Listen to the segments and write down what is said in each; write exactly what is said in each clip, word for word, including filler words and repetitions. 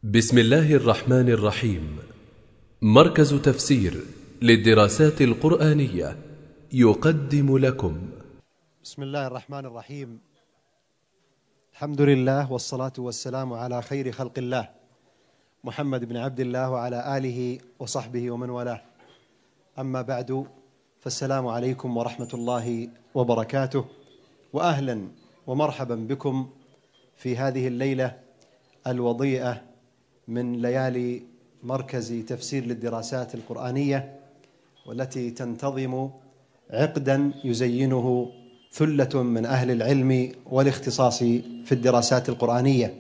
بسم الله الرحمن الرحيم. مركز تفسير للدراسات القرآنية يقدم لكم. بسم الله الرحمن الرحيم. الحمد لله والصلاة والسلام على خير خلق الله محمد بن عبد الله وعلى آله وصحبه ومن والاه. أما بعد، فالسلام عليكم ورحمة الله وبركاته، وأهلا ومرحبا بكم في هذه الليلة الوضيئة من ليالي مركز تفسير للدراسات القرآنية، والتي تنتظم عقدا يزينه ثلة من أهل العلم والاختصاص في الدراسات القرآنية.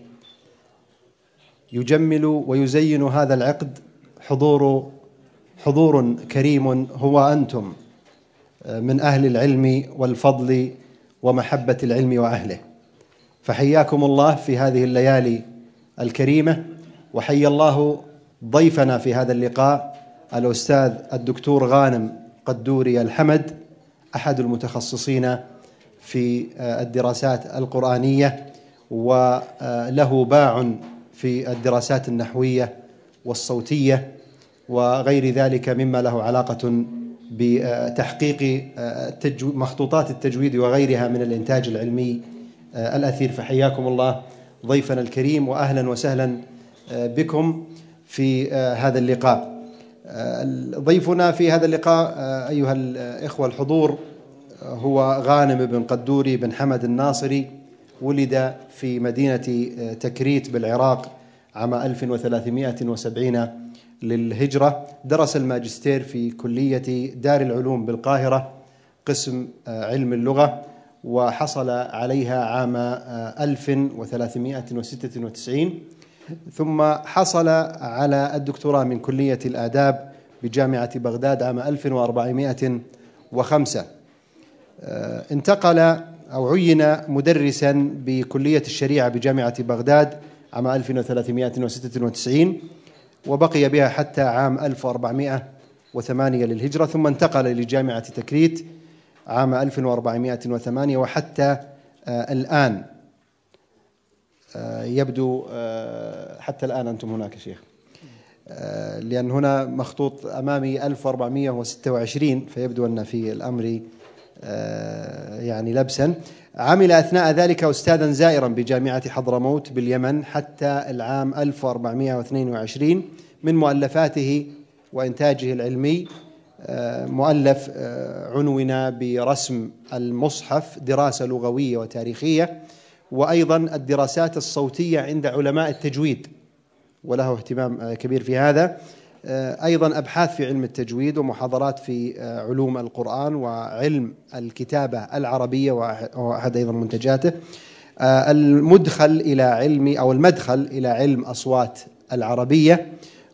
يجمل ويزين هذا العقد حضور حضور كريم هو أنتم من أهل العلم والفضل ومحبة العلم وأهله، فحياكم الله في هذه الليالي الكريمة. وحيا الله ضيفنا في هذا اللقاء الأستاذ الدكتور غانم قدوري الحمد، أحد المتخصصين في الدراسات القرآنية، وله باع في الدراسات النحوية والصوتية وغير ذلك مما له علاقة بتحقيق مخطوطات التجويد وغيرها من الإنتاج العلمي الأثير. فحياكم الله ضيفنا الكريم، وأهلا وسهلا بكم في هذا اللقاء. ضيفنا في هذا اللقاء أيها الإخوة الحضور هو غانم بن قدوري بن حمد الناصري. ولد في مدينة تكريت بالعراق عام ألف وثلاثمائة وسبعين للهجرة. درس الماجستير في كلية دار العلوم بالقاهرة قسم علم اللغة، وحصل عليها عام ألف وثلاثمائة وستة وتسعين، ثم حصل على الدكتوراه من كلية الآداب بجامعة بغداد عام ألف وأربعمائة وخمسة. انتقل أو عين مدرسا بكلية الشريعة بجامعة بغداد عام ألف وثلاثمائة وستة وتسعين، وبقي بها حتى عام ألف وأربعمائة وثمانية للهجرة، ثم انتقل لجامعة تكريت عام ألف وأربعمائة وثمانية وحتى الآن. يبدو حتى الآن أنتم هناك شيخ، لأن هنا مخطوط أمامي ألف وأربعمائة وستة وعشرين، فيبدو أن في الأمر يعني لبسا. عمل أثناء ذلك أستاذا زائرا بجامعة حضرموت باليمن حتى العام ألف وأربعمائة واثنين وعشرين. من مؤلفاته وإنتاجه العلمي مؤلف عنونا برسم المصحف، دراسة لغوية وتاريخية، وأيضا الدراسات الصوتية عند علماء التجويد، وله اهتمام كبير في هذا. أيضا أبحاث في علم التجويد ومحاضرات في علوم القرآن وعلم الكتابة العربية، وهو أحد أيضا منتجاته. المدخل إلى علم أو المدخل إلى علم أصوات العربية،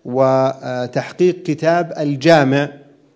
وتحقيق كتاب الجامع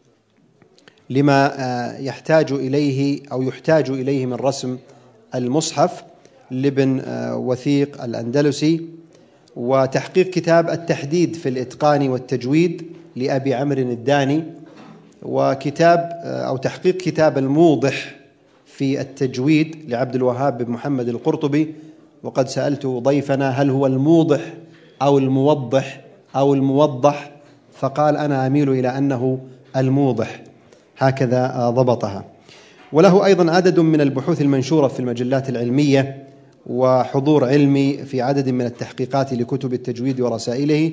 لما يحتاج إليه أو يحتاج إليه من رسم المصحف لابن وثيق الأندلسي، وتحقيق كتاب التحديد في الإتقان والتجويد لأبي عمرو الداني، وكتاب أو تحقيق كتاب الموضح في التجويد لعبد الوهاب بن محمد القرطبي. وقد سألت ضيفنا هل هو الموضح أو الموضح أو الموضح، فقال أنا أميل إلى أنه الموضح، هكذا ضبطها. وله أيضا عدد من البحوث المنشورة في المجلات العلمية، وحضور علمي في عدد من التحقيقات لكتب التجويد ورسائله.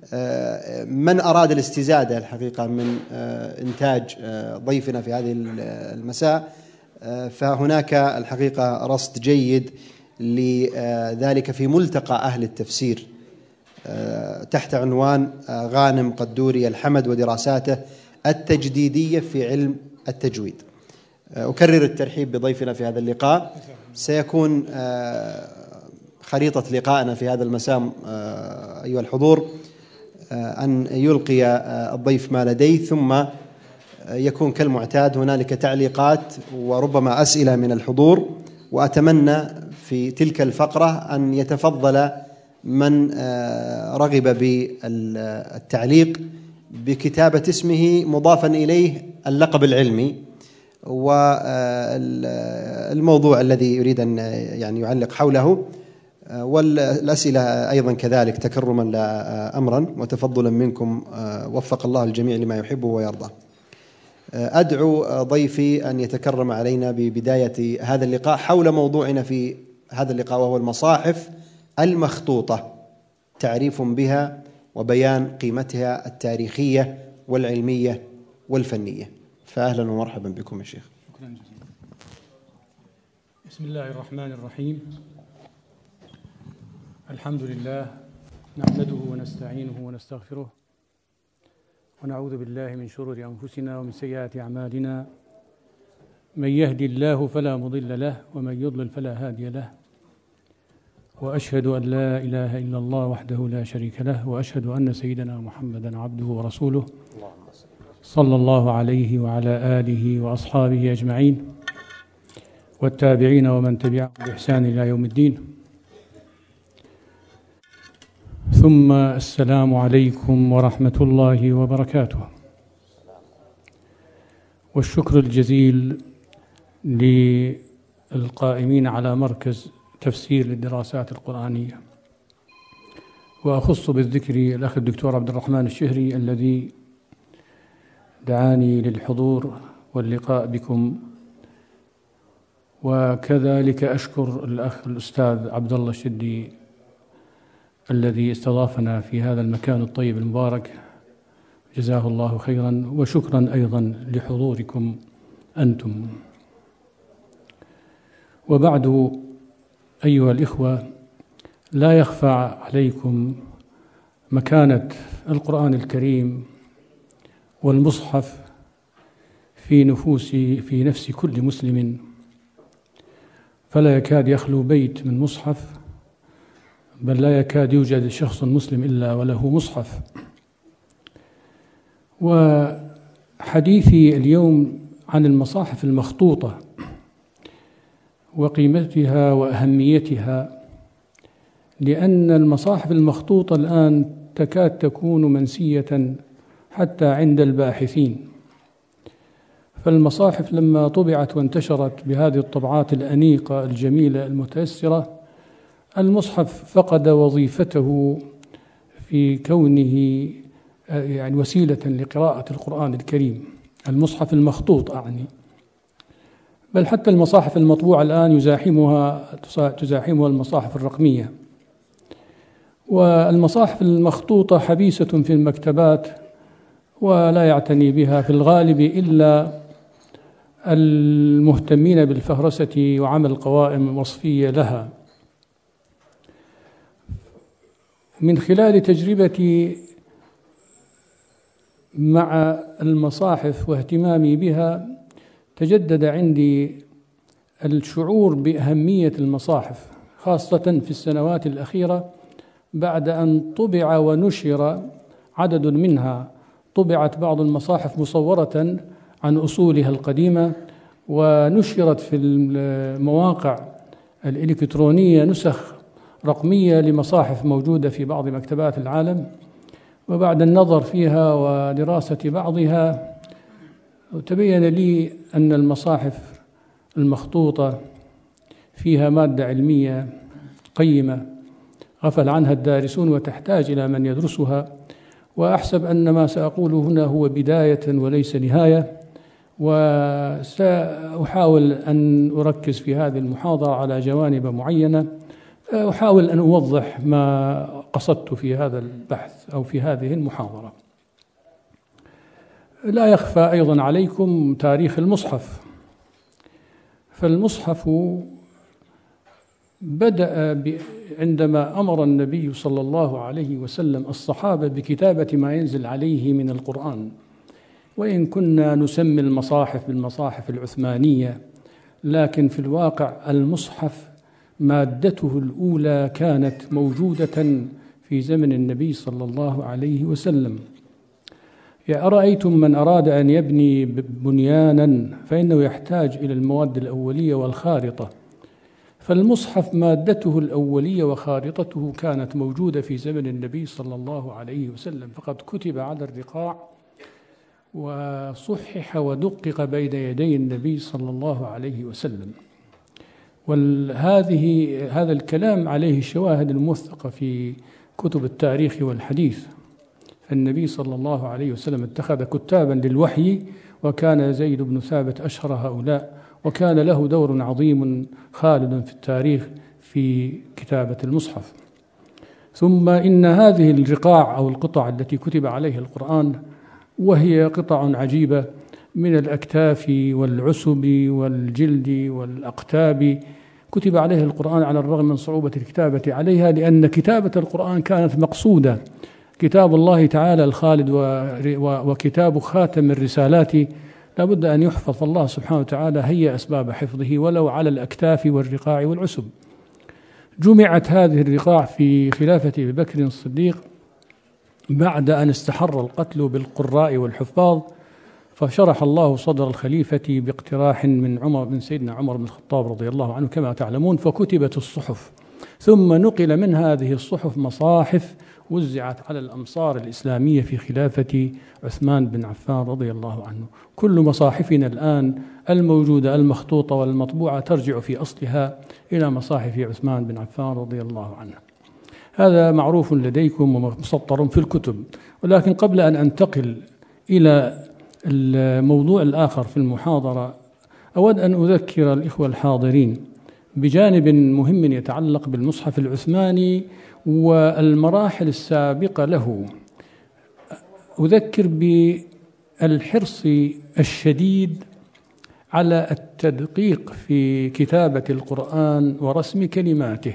من أراد الاستزادة الحقيقة من إنتاج ضيفنا في هذه المساء، فهناك الحقيقة رصد جيد لذلك في ملتقى أهل التفسير تحت عنوان غانم قدوري الحمد ودراساته التجديدية في علم التجويد. أكرر الترحيب بضيفنا في هذا اللقاء. سيكون خريطة لقائنا في هذا المساء أيها الحضور أن يلقي الضيف ما لديه، ثم يكون كالمعتاد هنالك تعليقات وربما أسئلة من الحضور. وأتمنى في تلك الفقرة أن يتفضل من رغب بالتعليق بكتابة اسمه مضافا إليه اللقب العلمي والموضوع الذي يريد أن يعني يعلق حوله، والأسئلة أيضا كذلك تكرما لا أمرا وتفضلا منكم، وفق الله الجميع لما يحبه ويرضى. أدعو ضيفي أن يتكرم علينا ببداية هذا اللقاء حول موضوعنا في هذا اللقاء، وهو المصاحف المخطوطة، تعريف بها وبيان قيمتها التاريخية والعلمية والفنية. فأهلا ومرحبا بكم يا شيخ. شكرا جزيلا. بسم الله الرحمن الرحيم. الحمد لله نحمده ونستعينه ونستغفره ونعوذ بالله من شرور أنفسنا ومن سيئات أعمالنا. من يهدي الله فلا مضل له ومن يضلل فلا هادي له، وأشهد أن لا إله إلا الله وحده لا شريك له، وأشهد أن سيدنا محمدا عبده ورسوله صلى الله عليه وعلى آله وأصحابه أجمعين والتابعين ومن تبعهم بإحسان إلى يوم الدين. ثم السلام عليكم ورحمة الله وبركاته. والشكر الجزيل للقائمين على مركز تفسير للدراسات القرآنية، وأخص بالذكر الأخ الدكتور عبد الرحمن الشهري الذي دعاني للحضور واللقاء بكم، وكذلك أشكر الأخ الأستاذ عبد الله الشدي الذي استضافنا في هذا المكان الطيب المبارك، جزاه الله خيرا، وشكرا أيضا لحضوركم أنتم. وبعد أيها الإخوة، لا يخفى عليكم مكانة القرآن الكريم والمصحف في نفوس في نفس كل مسلم، فلا يكاد يخلو بيت من مصحف، بل لا يكاد يوجد شخص مسلم إلا وله مصحف. وحديثي اليوم عن المصاحف المخطوطة وقيمتها وأهميتها، لأن المصاحف المخطوطة الآن تكاد تكون منسية حتى عند الباحثين. فالمصاحف لما طبعت وانتشرت بهذه الطبعات الأنيقة الجميلة المتيسرة، المصحف فقد وظيفته في كونه يعني وسيلة لقراءة القرآن الكريم، المصحف المخطوط أعني، بل حتى المصاحف المطبوعة الآن يزاحمها تزاحمها المصاحف الرقمية. والمصاحف المخطوطة حبيسة في المكتبات، ولا يعتني بها في الغالب إلا المهتمين بالفهرسة وعمل قوائم وصفية لها. من خلال تجربتي مع المصاحف واهتمامي بها، تجدد عندي الشعور بأهمية المصاحف، خاصة في السنوات الأخيرة بعد أن طبع ونشر عدد منها. طبعت بعض المصاحف مصورة عن أصولها القديمة، ونشرت في المواقع الإلكترونية نسخ رقمية لمصاحف موجودة في بعض مكتبات العالم. وبعد النظر فيها ودراسة بعضها، تبين لي أن المصاحف المخطوطة فيها مادة علمية قيمة غفل عنها الدارسون، وتحتاج إلى من يدرسها. وأحسب أن ما سأقوله هنا هو بداية وليس نهاية، وسأحاول أن أركز في هذه المحاضرة على جوانب معينة، أحاول أن أوضح ما قصدت في هذا البحث أو في هذه المحاضرة. لا يخفى أيضا عليكم تاريخ المصحف. فالمصحف بدأ عندما أمر النبي صلى الله عليه وسلم الصحابة بكتابة ما ينزل عليه من القرآن. وإن كنا نسمي المصاحف بالمصاحف العثمانية، لكن في الواقع المصحف مادته الأولى كانت موجودة في زمن النبي صلى الله عليه وسلم. أرأيتم من أراد أن يبني بنيانا فإنه يحتاج إلى المواد الأولية والخارطة، فالمصحف مادته الأولية وخارطته كانت موجودة في زمن النبي صلى الله عليه وسلم، فقد كتب على الرقاع وصحح ودقق بين يدي النبي صلى الله عليه وسلم. وهذه هذا الكلام عليه الشواهد الموثقة في كتب التاريخ والحديث. فالنبي صلى الله عليه وسلم اتخذ كتابا للوحي، وكان زيد بن ثابت أشهر هؤلاء، وكان له دور عظيم خالد في التاريخ في كتابة المصحف. ثم إن هذه الرقاع أو القطع التي كتب عليها القرآن، وهي قطع عجيبة من الأكتاف والعسب والجلد والأقتاب، كتب عليها القرآن على الرغم من صعوبة الكتابة عليها، لأن كتابة القرآن كانت مقصودة. كتاب الله تعالى الخالد وكتاب خاتم الرسالات لابد أن يحفظ، فالله سبحانه وتعالى هيأ أسباب حفظه ولو على الأكتاف والرقاع والعسب. جمعت هذه الرقاع في خلافة أبي بكر الصديق بعد أن استحر القتل بالقراء والحفاظ، فشرح الله صدر الخليفة باقتراح من عمر من سيدنا عمر بن الخطاب رضي الله عنه كما تعلمون، فكتبت الصحف، ثم نقل من هذه الصحف مصاحف وزعت على الأمصار الإسلامية في خلافة عثمان بن عفان رضي الله عنه. كل مصاحفنا الآن الموجودة المخطوطة والمطبوعة ترجع في أصلها إلى مصاحف عثمان بن عفان رضي الله عنه. هذا معروف لديكم ومسطر في الكتب. ولكن قبل أن أنتقل إلى الموضوع الآخر في المحاضرة، أود أن أذكر الإخوة الحاضرين بجانب مهم يتعلق بالمصحف العثماني والمراحل السابقة له. أذكر بالحرص الشديد على التدقيق في كتابة القرآن ورسم كلماته،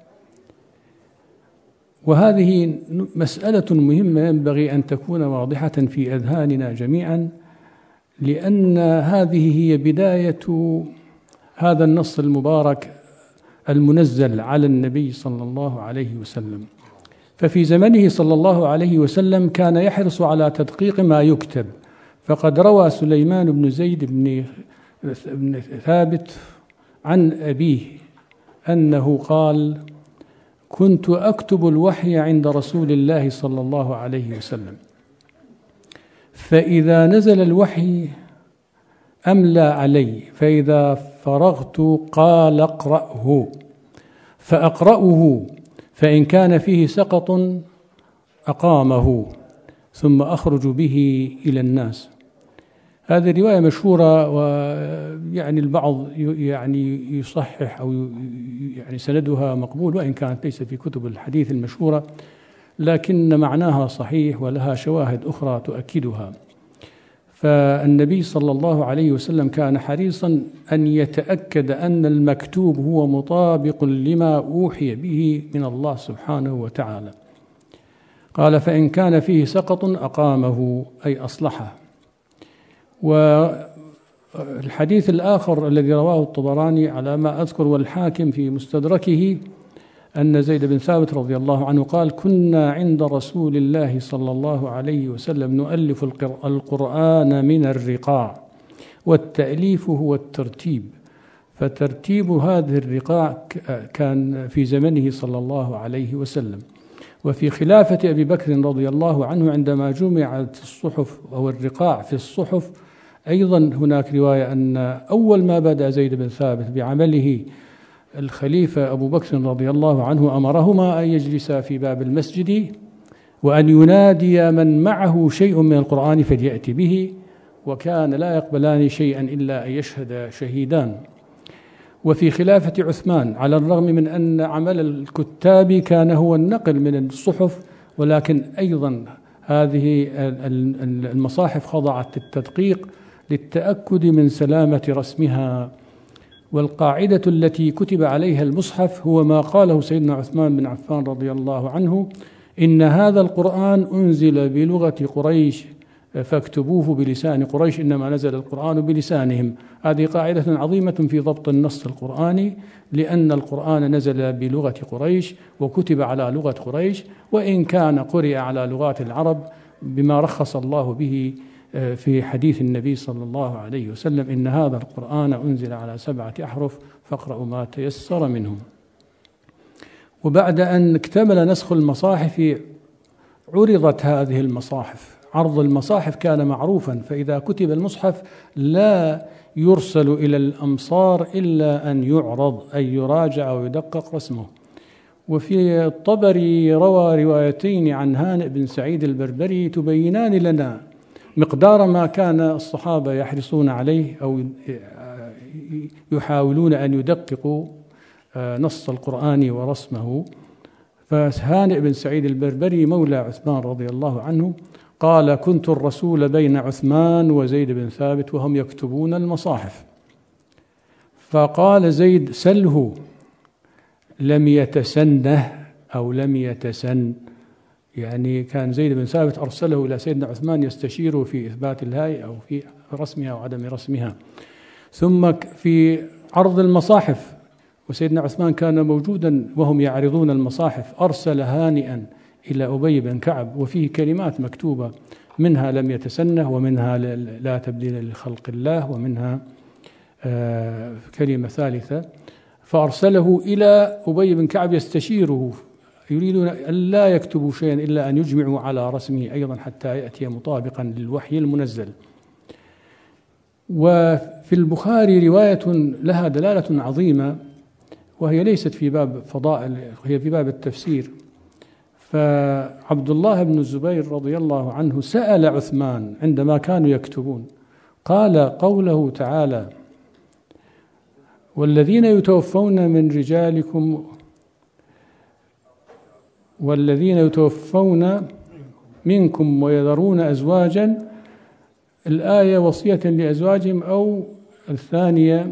وهذه مسألة مهمة ينبغي أن تكون واضحة في أذهاننا جميعا، لأن هذه هي بداية هذا النص المبارك المنزل على النبي صلى الله عليه وسلم. ففي زمنه صلى الله عليه وسلم كان يحرص على تدقيق ما يكتب، فقد روى سليمان بن زيد بن ثابت عن أبيه أنه قال: كنت أكتب الوحي عند رسول الله صلى الله عليه وسلم، فإذا نزل الوحي أملى علي، فإذا فرغت قال اقرأه، فأقرأه، فإن كان فيه سقط أقامه، ثم أخرج به إلى الناس. هذه الرواية مشهورة، ويعني البعض يعني يصحح أو يعني سندها مقبول، وإن كانت ليس في كتب الحديث المشهورة، لكن معناها صحيح ولها شواهد أخرى تؤكدها. فالنبي صلى الله عليه وسلم كان حريصا أن يتأكد أن المكتوب هو مطابق لما أوحي به من الله سبحانه وتعالى. قال: فإن كان فيه سقط أقامه، أي أصلحه. والحديث الآخر الذي رواه الطبراني على ما أذكر والحاكم في مستدركه أن زيد بن ثابت رضي الله عنه قال: كنا عند رسول الله صلى الله عليه وسلم نؤلف القرآن من الرقاع، والتأليف هو الترتيب. فترتيب هذه الرقاع كان في زمنه صلى الله عليه وسلم. وفي خلافة أبي بكر رضي الله عنه عندما جمعت الصحف أو الرقاع في الصحف، أيضا هناك رواية أن أول ما بدأ زيد بن ثابت بعمله الخليفة أبو بكر رضي الله عنه أمرهما أن يجلسا في باب المسجد، وأن ينادي من معه شيء من القرآن فليأتي به، وكان لا يقبلان شيئا إلا أن يشهد شهيدان. وفي خلافة عثمان، على الرغم من أن عمل الكتاب كان هو النقل من الصحف، ولكن أيضا هذه المصاحف خضعت للتدقيق للتأكد من سلامة رسمها. والقاعدة التي كتب عليها المصحف هو ما قاله سيدنا عثمان بن عفان رضي الله عنه: إن هذا القرآن أنزل بلغة قريش فاكتبوه بلسان قريش، إنما نزل القرآن بلسانهم. هذه قاعدة عظيمة في ضبط النص القرآني، لأن القرآن نزل بلغة قريش وكتب على لغة قريش، وإن كان قرئ على لغات العرب بما رخص الله به في حديث النبي صلى الله عليه وسلم: إن هذا القرآن أنزل على سبعة أحرف فاقرأوا ما تيسر منهم. وبعد أن اكتمل نسخ المصاحف عرضت هذه المصاحف. عرض المصاحف كان معروفا، فإذا كتب المصحف لا يرسل إلى الأمصار إلا أن يعرض أي يراجع ويدقق رسمه. وفي الطبري روى روايتين عن هانئ بن سعيد البربري تبينان لنا مقدار ما كان الصحابة يحرصون عليه أو يحاولون أن يدققوا نص القرآن ورسمه. فهانئ بن سعيد البربري مولى عثمان رضي الله عنه قال: كنت الرسول بين عثمان وزيد بن ثابت وهم يكتبون المصاحف، فقال زيد: سله لم يتسنه أو لم يتسن، يعني كان زيد بن ثابت أرسله إلى سيدنا عثمان يستشيره في إثبات الهيئة أو في رسمها أو عدم رسمها. ثم في عرض المصاحف، وسيدنا عثمان كان موجودا وهم يعرضون المصاحف، أرسل هانئا إلى أبي بن كعب وفيه كلمات مكتوبة، منها لم يتسنه، ومنها لا تبديل لخلق الله، ومنها كلمة ثالثة، فأرسله إلى أبي بن كعب يستشيره، يريدون أن لا يكتبوا شيئا إلا أن يجمعوا على رسمه أيضا حتى يأتي مطابقا للوحي المنزل. وفي البخاري رواية لها دلالة عظيمة، وهي ليست في باب فضائل، هي في باب التفسير. فعبد الله بن الزبير رضي الله عنه سأل عثمان عندما كانوا يكتبون، قال: قوله تعالى: والذين يتوفون من رجالكم والذين يتوفون منكم ويذرون أزواجا، الآية وصية لأزواجهم، أو الثانية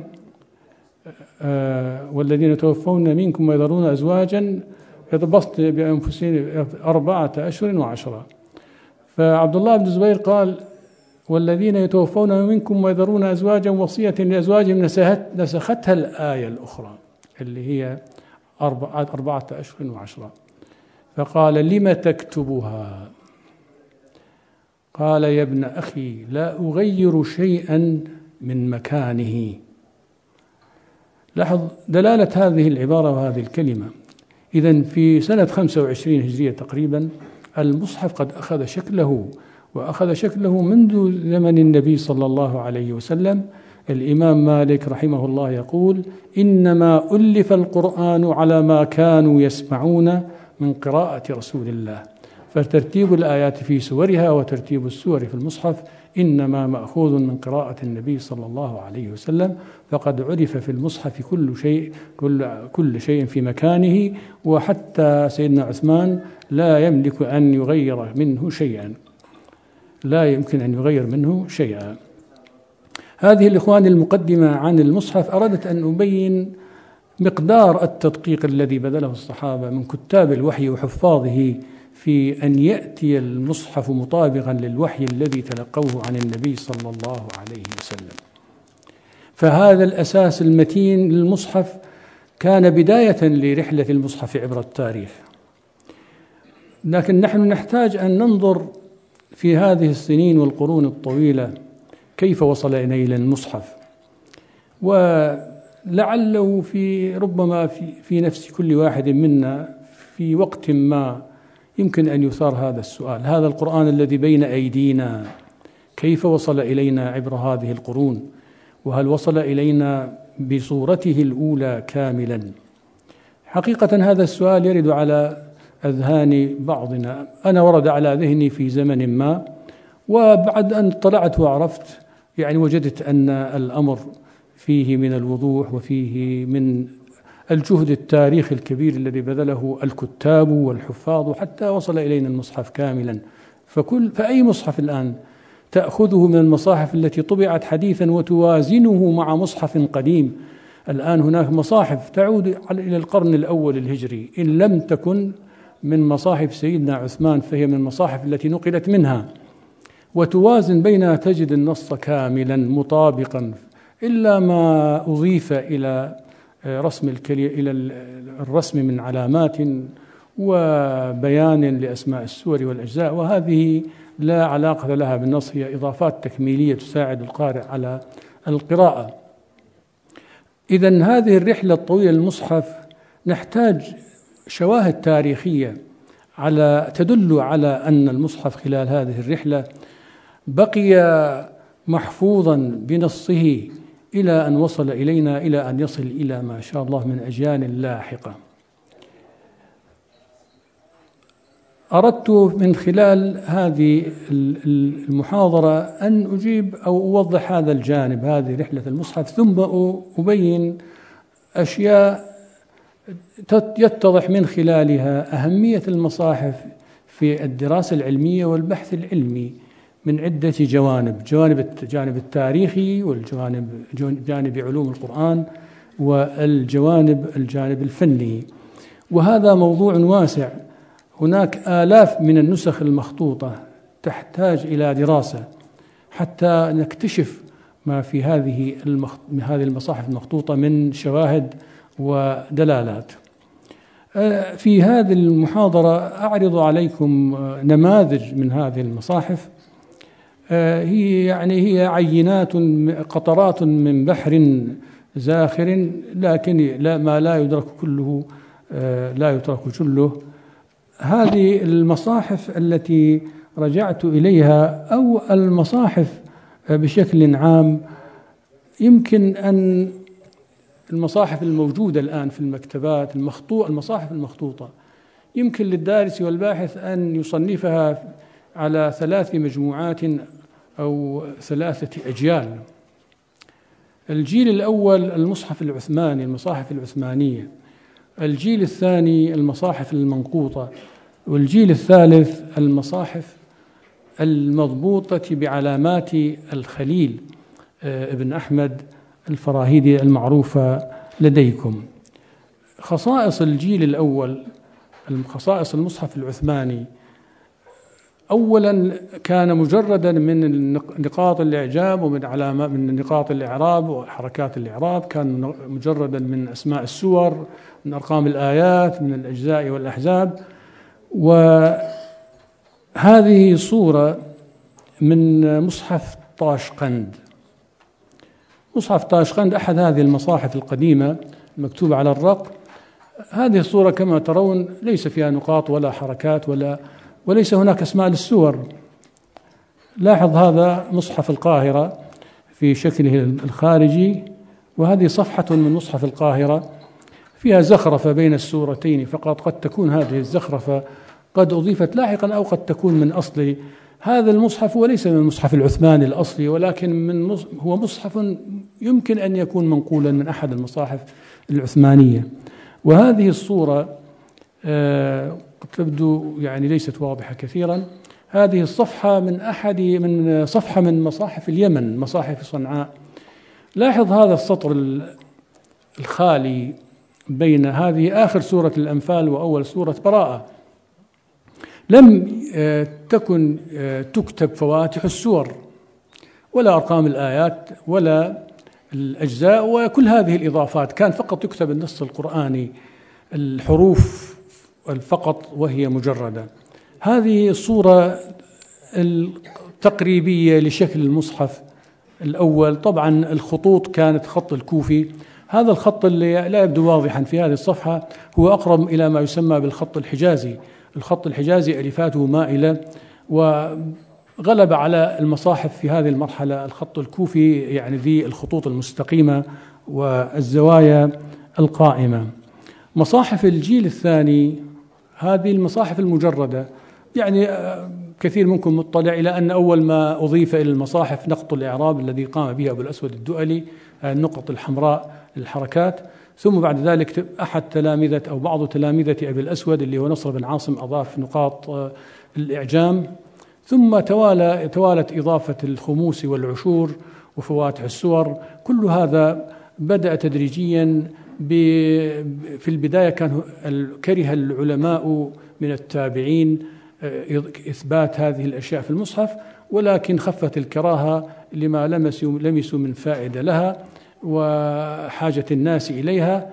آه والذين يتوفون منكم ويذرون أزواجا يتبسط بأنفسهم أربعة أشهر وعشرة. فعبد الله بن الزبير قال: والذين يتوفون منكم ويذرون أزواجا وصية لأزواجهم نسختها الآية الأخرى اللي هي أربعة, أربعة أشهر وعشرة. فقال: لم تكتبها؟ قال: يا ابن أخي لا أغير شيئا من مكانه. لاحظ دلالة هذه العبارة وهذه الكلمة. إذن في سنة خمسة وعشرين هجرية تقريبا المصحف قد أخذ شكله، وأخذ شكله منذ زمن النبي صلى الله عليه وسلم. الإمام مالك رحمه الله يقول: إنما ألف القرآن على ما كانوا يسمعون من قراءة رسول الله، فترتيب الآيات في سورها وترتيب السور في المصحف إنما مأخوذ من قراءة النبي صلى الله عليه وسلم، فقد عرف في المصحف كل شيء كل كل شيء في مكانه، وحتى سيدنا عثمان لا يملك أن يغير منه شيئا، لا يمكن أن يغير منه شيئا. هذه الإخوان المقدمة عن المصحف أردت أن أبين مقدار التدقيق الذي بذله الصحابة من كتاب الوحي وحفاظه في أن يأتي المصحف مطابقا للوحي الذي تلقوه عن النبي صلى الله عليه وسلم. فهذا الأساس المتين للمصحف كان بداية لرحلة المصحف عبر التاريخ. لكن نحن نحتاج أن ننظر في هذه السنين والقرون الطويلة كيف وصل إلينا المصحف، ولعله في ربما في, في نفس كل واحد منا في وقت ما يمكن أن يثار هذا السؤال: هذا القرآن الذي بين أيدينا كيف وصل إلينا عبر هذه القرون؟ وهل وصل إلينا بصورته الأولى كاملا؟ حقيقة هذا السؤال يرد على أذهان بعضنا، أنا ورد على ذهني في زمن ما، وبعد أن طلعت وعرفت يعني وجدت أن الأمر فيه من الوضوح وفيه من الجهد التاريخي الكبير الذي بذله الكتاب والحفاظ حتى وصل إلينا المصحف كاملا. فكل فأي مصحف الآن تأخذه من المصاحف التي طبعت حديثا وتوازنه مع مصحف قديم، الآن هناك مصاحف تعود إلى القرن الأول الهجري، إن لم تكن من مصاحف سيدنا عثمان فهي من المصاحف التي نقلت منها، وتوازن بينها تجد النص كاملا مطابقا، إلا ما أضيف إلى رسم الكلي إلى الرسم من علامات وبيان لأسماء السور والأجزاء، وهذه لا علاقة لها بالنص، هي إضافات تكميلية تساعد القارئ على القراءة. إذن هذه الرحلة الطويلة للمصحف نحتاج شواهد تاريخية على تدل على أن المصحف خلال هذه الرحلة بقي محفوظا بنصه إلى أن وصل إلينا، إلى أن يصل إلى ما شاء الله من أجيال لاحقة. أردت من خلال هذه المحاضرة أن أجيب أو أوضح هذا الجانب، هذه رحلة المصحف، ثم أبين أشياء يتضح من خلالها أهمية المصاحف في الدراسة العلمية والبحث العلمي من عدة جوانب، جوانب الجانب التاريخي والجوانب جانب علوم القرآن والجوانب الجانب الفني. وهذا موضوع واسع، هناك آلاف من النسخ المخطوطة تحتاج إلى دراسة حتى نكتشف ما في هذه هذه المصاحف المخطوطة من شواهد ودلالات. في هذه المحاضرة أعرض عليكم نماذج من هذه المصاحف، هي يعني هي عينات قطرات من بحر زاخر، لكن لا ما لا يدرك كله لا يترك كله. هذه المصاحف التي رجعت إليها أو المصاحف بشكل عام، يمكن أن المصاحف الموجودة الآن في المكتبات المخطوطة، المصاحف المخطوطة، يمكن للدارس والباحث أن يصنفها على ثلاث مجموعات أو ثلاثة أجيال. الجيل الأول المصحف العثماني، المصاحف العثمانية. الجيل الثاني المصاحف المنقوطة. والجيل الثالث المصاحف المضبوطة بعلامات الخليل ابن أحمد الفراهيدي المعروفة لديكم. خصائص الجيل الأول، خصائص المصحف العثماني: أولا كان مجردا من نقاط الإعجاب ومن علامات من نقاط الإعراب وحركات الإعراب، كان مجردا من أسماء السور، من أرقام الآيات، من الأجزاء والأحزاب. وهذه صورة من مصحف طاشقند. مصحف طاشقند أحد هذه المصاحف القديمة المكتوبة على الرق. هذه الصورة كما ترون ليس فيها نقاط ولا حركات ولا وليس هناك أسماء للسور. لاحظ هذا مصحف القاهرة في شكله الخارجي، وهذه صفحة من مصحف القاهرة فيها زخرفة بين السورتين فقط، قد تكون هذه الزخرفة قد أضيفت لاحقا أو قد تكون من أصل هذا المصحف، وليس من المصحف العثماني الأصلي، ولكن من هو مصحف يمكن أن يكون منقولا من أحد المصاحف العثمانية. وهذه الصورة آه قد تبدو يعني ليست واضحة كثيرا. هذه الصفحة من أحد من صفحة من مصاحف اليمن، مصاحف صنعاء. لاحظ هذا السطر الخالي بين هذه آخر سورة الأنفال وأول سورة براءة. لم تكن تكتب فواتح السور ولا أرقام الآيات ولا الأجزاء وكل هذه الإضافات، كان فقط يكتب النص القرآني، الحروف فقط وهي مجردة. هذه الصورة التقريبية لشكل المصحف الأول. طبعا الخطوط كانت خط الكوفي. هذا الخط اللي لا يبدو واضحا في هذه الصفحة هو أقرب إلى ما يسمى بالخط الحجازي. الخط الحجازي ألفاته مائلة، وغلب على المصاحف في هذه المرحلة الخط الكوفي، يعني ذي الخطوط المستقيمة والزوايا القائمة. مصاحف الجيل الثاني هذه المصاحف المجردة، يعني كثير منكم مطلع إلى أن أول ما أضيف إلى المصاحف نقط الإعراب الذي قام به أبو الأسود الدؤلي، النقط الحمراء للحركات، ثم بعد ذلك أحد تلامذة أو بعض تلامذة أبي الأسود اللي هو نصر بن عاصم أضاف نقاط الإعجام، ثم توالى توالت إضافة الخموس والعشور وفواتح السور. كل هذا بدأ تدريجيا. في البداية كان كره العلماء من التابعين إثبات هذه الأشياء في المصحف، ولكن خفت الكراهة لما لمسوا لمسوا من فائدة لها وحاجة الناس إليها،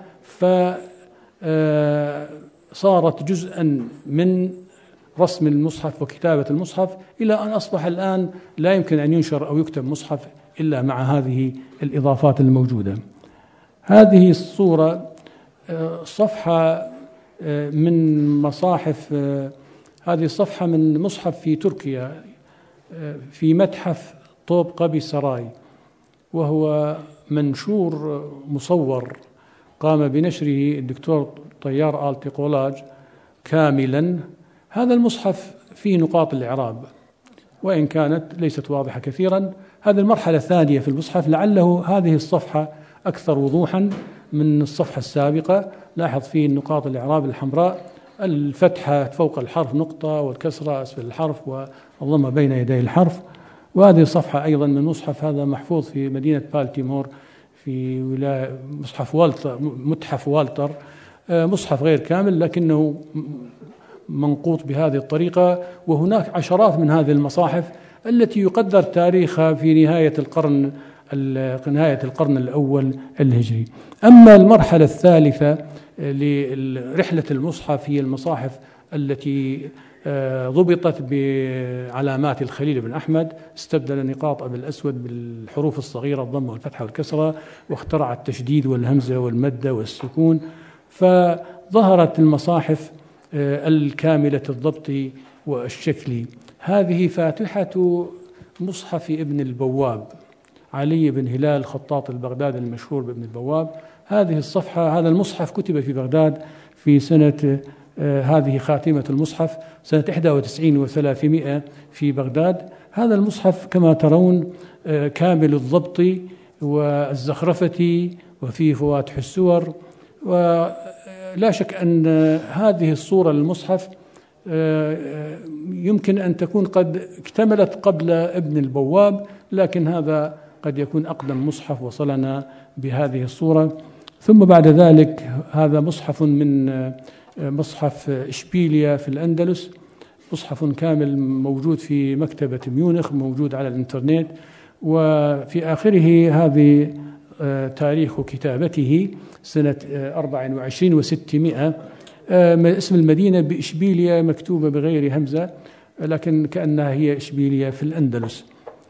فصارت جزءا من رسم المصحف وكتابة المصحف، إلى أن أصبح الآن لا يمكن أن ينشر أو يكتب مصحف إلا مع هذه الإضافات الموجودة. هذه الصورة صفحة من مصاحف، هذه الصفحة من مصحف في تركيا في متحف طوبقابي سراي، وهو منشور مصور قام بنشره الدكتور طيار آل تيقولاج كاملا. هذا المصحف فيه نقاط الإعراب وإن كانت ليست واضحة كثيرا. هذه المرحلة الثانية في المصحف، لعله هذه الصفحة أكثر وضوحا من الصفحة السابقة. لاحظ فيه نقاط الإعراب الحمراء، الفتحة فوق الحرف نقطة، والكسرة أسفل الحرف، والضمة بين يدي الحرف. وهذه الصفحة أيضا من مصحف هذا محفوظ في مدينة بالتيمور في ولاية مصحف والتر متحف والتر، مصحف غير كامل لكنه منقوط بهذه الطريقة. وهناك عشرات من هذه المصاحف التي يقدر تاريخها في نهاية القرن نهاية القرن الأول الهجري. أما المرحلة الثالثة لرحلة المصحف هي المصاحف التي ضبطت بعلامات الخليل بن أحمد، استبدل نقاط أبي الأسود بالحروف الصغيرة الضمة والفتحة والكسرة، واخترع التشديد والهمزة والمدة والسكون. فظهرت المصاحف الكاملة الضبط والشكل. هذه فاتحة مصحف ابن البواب، علي بن هلال خطاط البغداد المشهور بابن البواب. هذه الصفحة هذا المصحف كتب في بغداد في سنة آه هذه خاتمة المصحف سنة إحدى وتسعين وثلاثمائة في بغداد. هذا المصحف كما ترون آه كامل الضبط والزخرفة وفيه فواتح السور. ولا شك أن هذه الصورة للمصحف آه يمكن أن تكون قد اكتملت قبل ابن البواب، لكن هذا قد يكون أقدم مصحف وصلنا بهذه الصورة. ثم بعد ذلك هذا مصحف من مصحف إشبيلية في الأندلس، مصحف كامل موجود في مكتبة ميونخ، موجود على الإنترنت. وفي آخره هذه تاريخ كتابته سنة أربع وعشرين وستمائة. اسم المدينة بإشبيلية مكتوبة بغير همزة، لكن كأنها هي إشبيلية في الأندلس.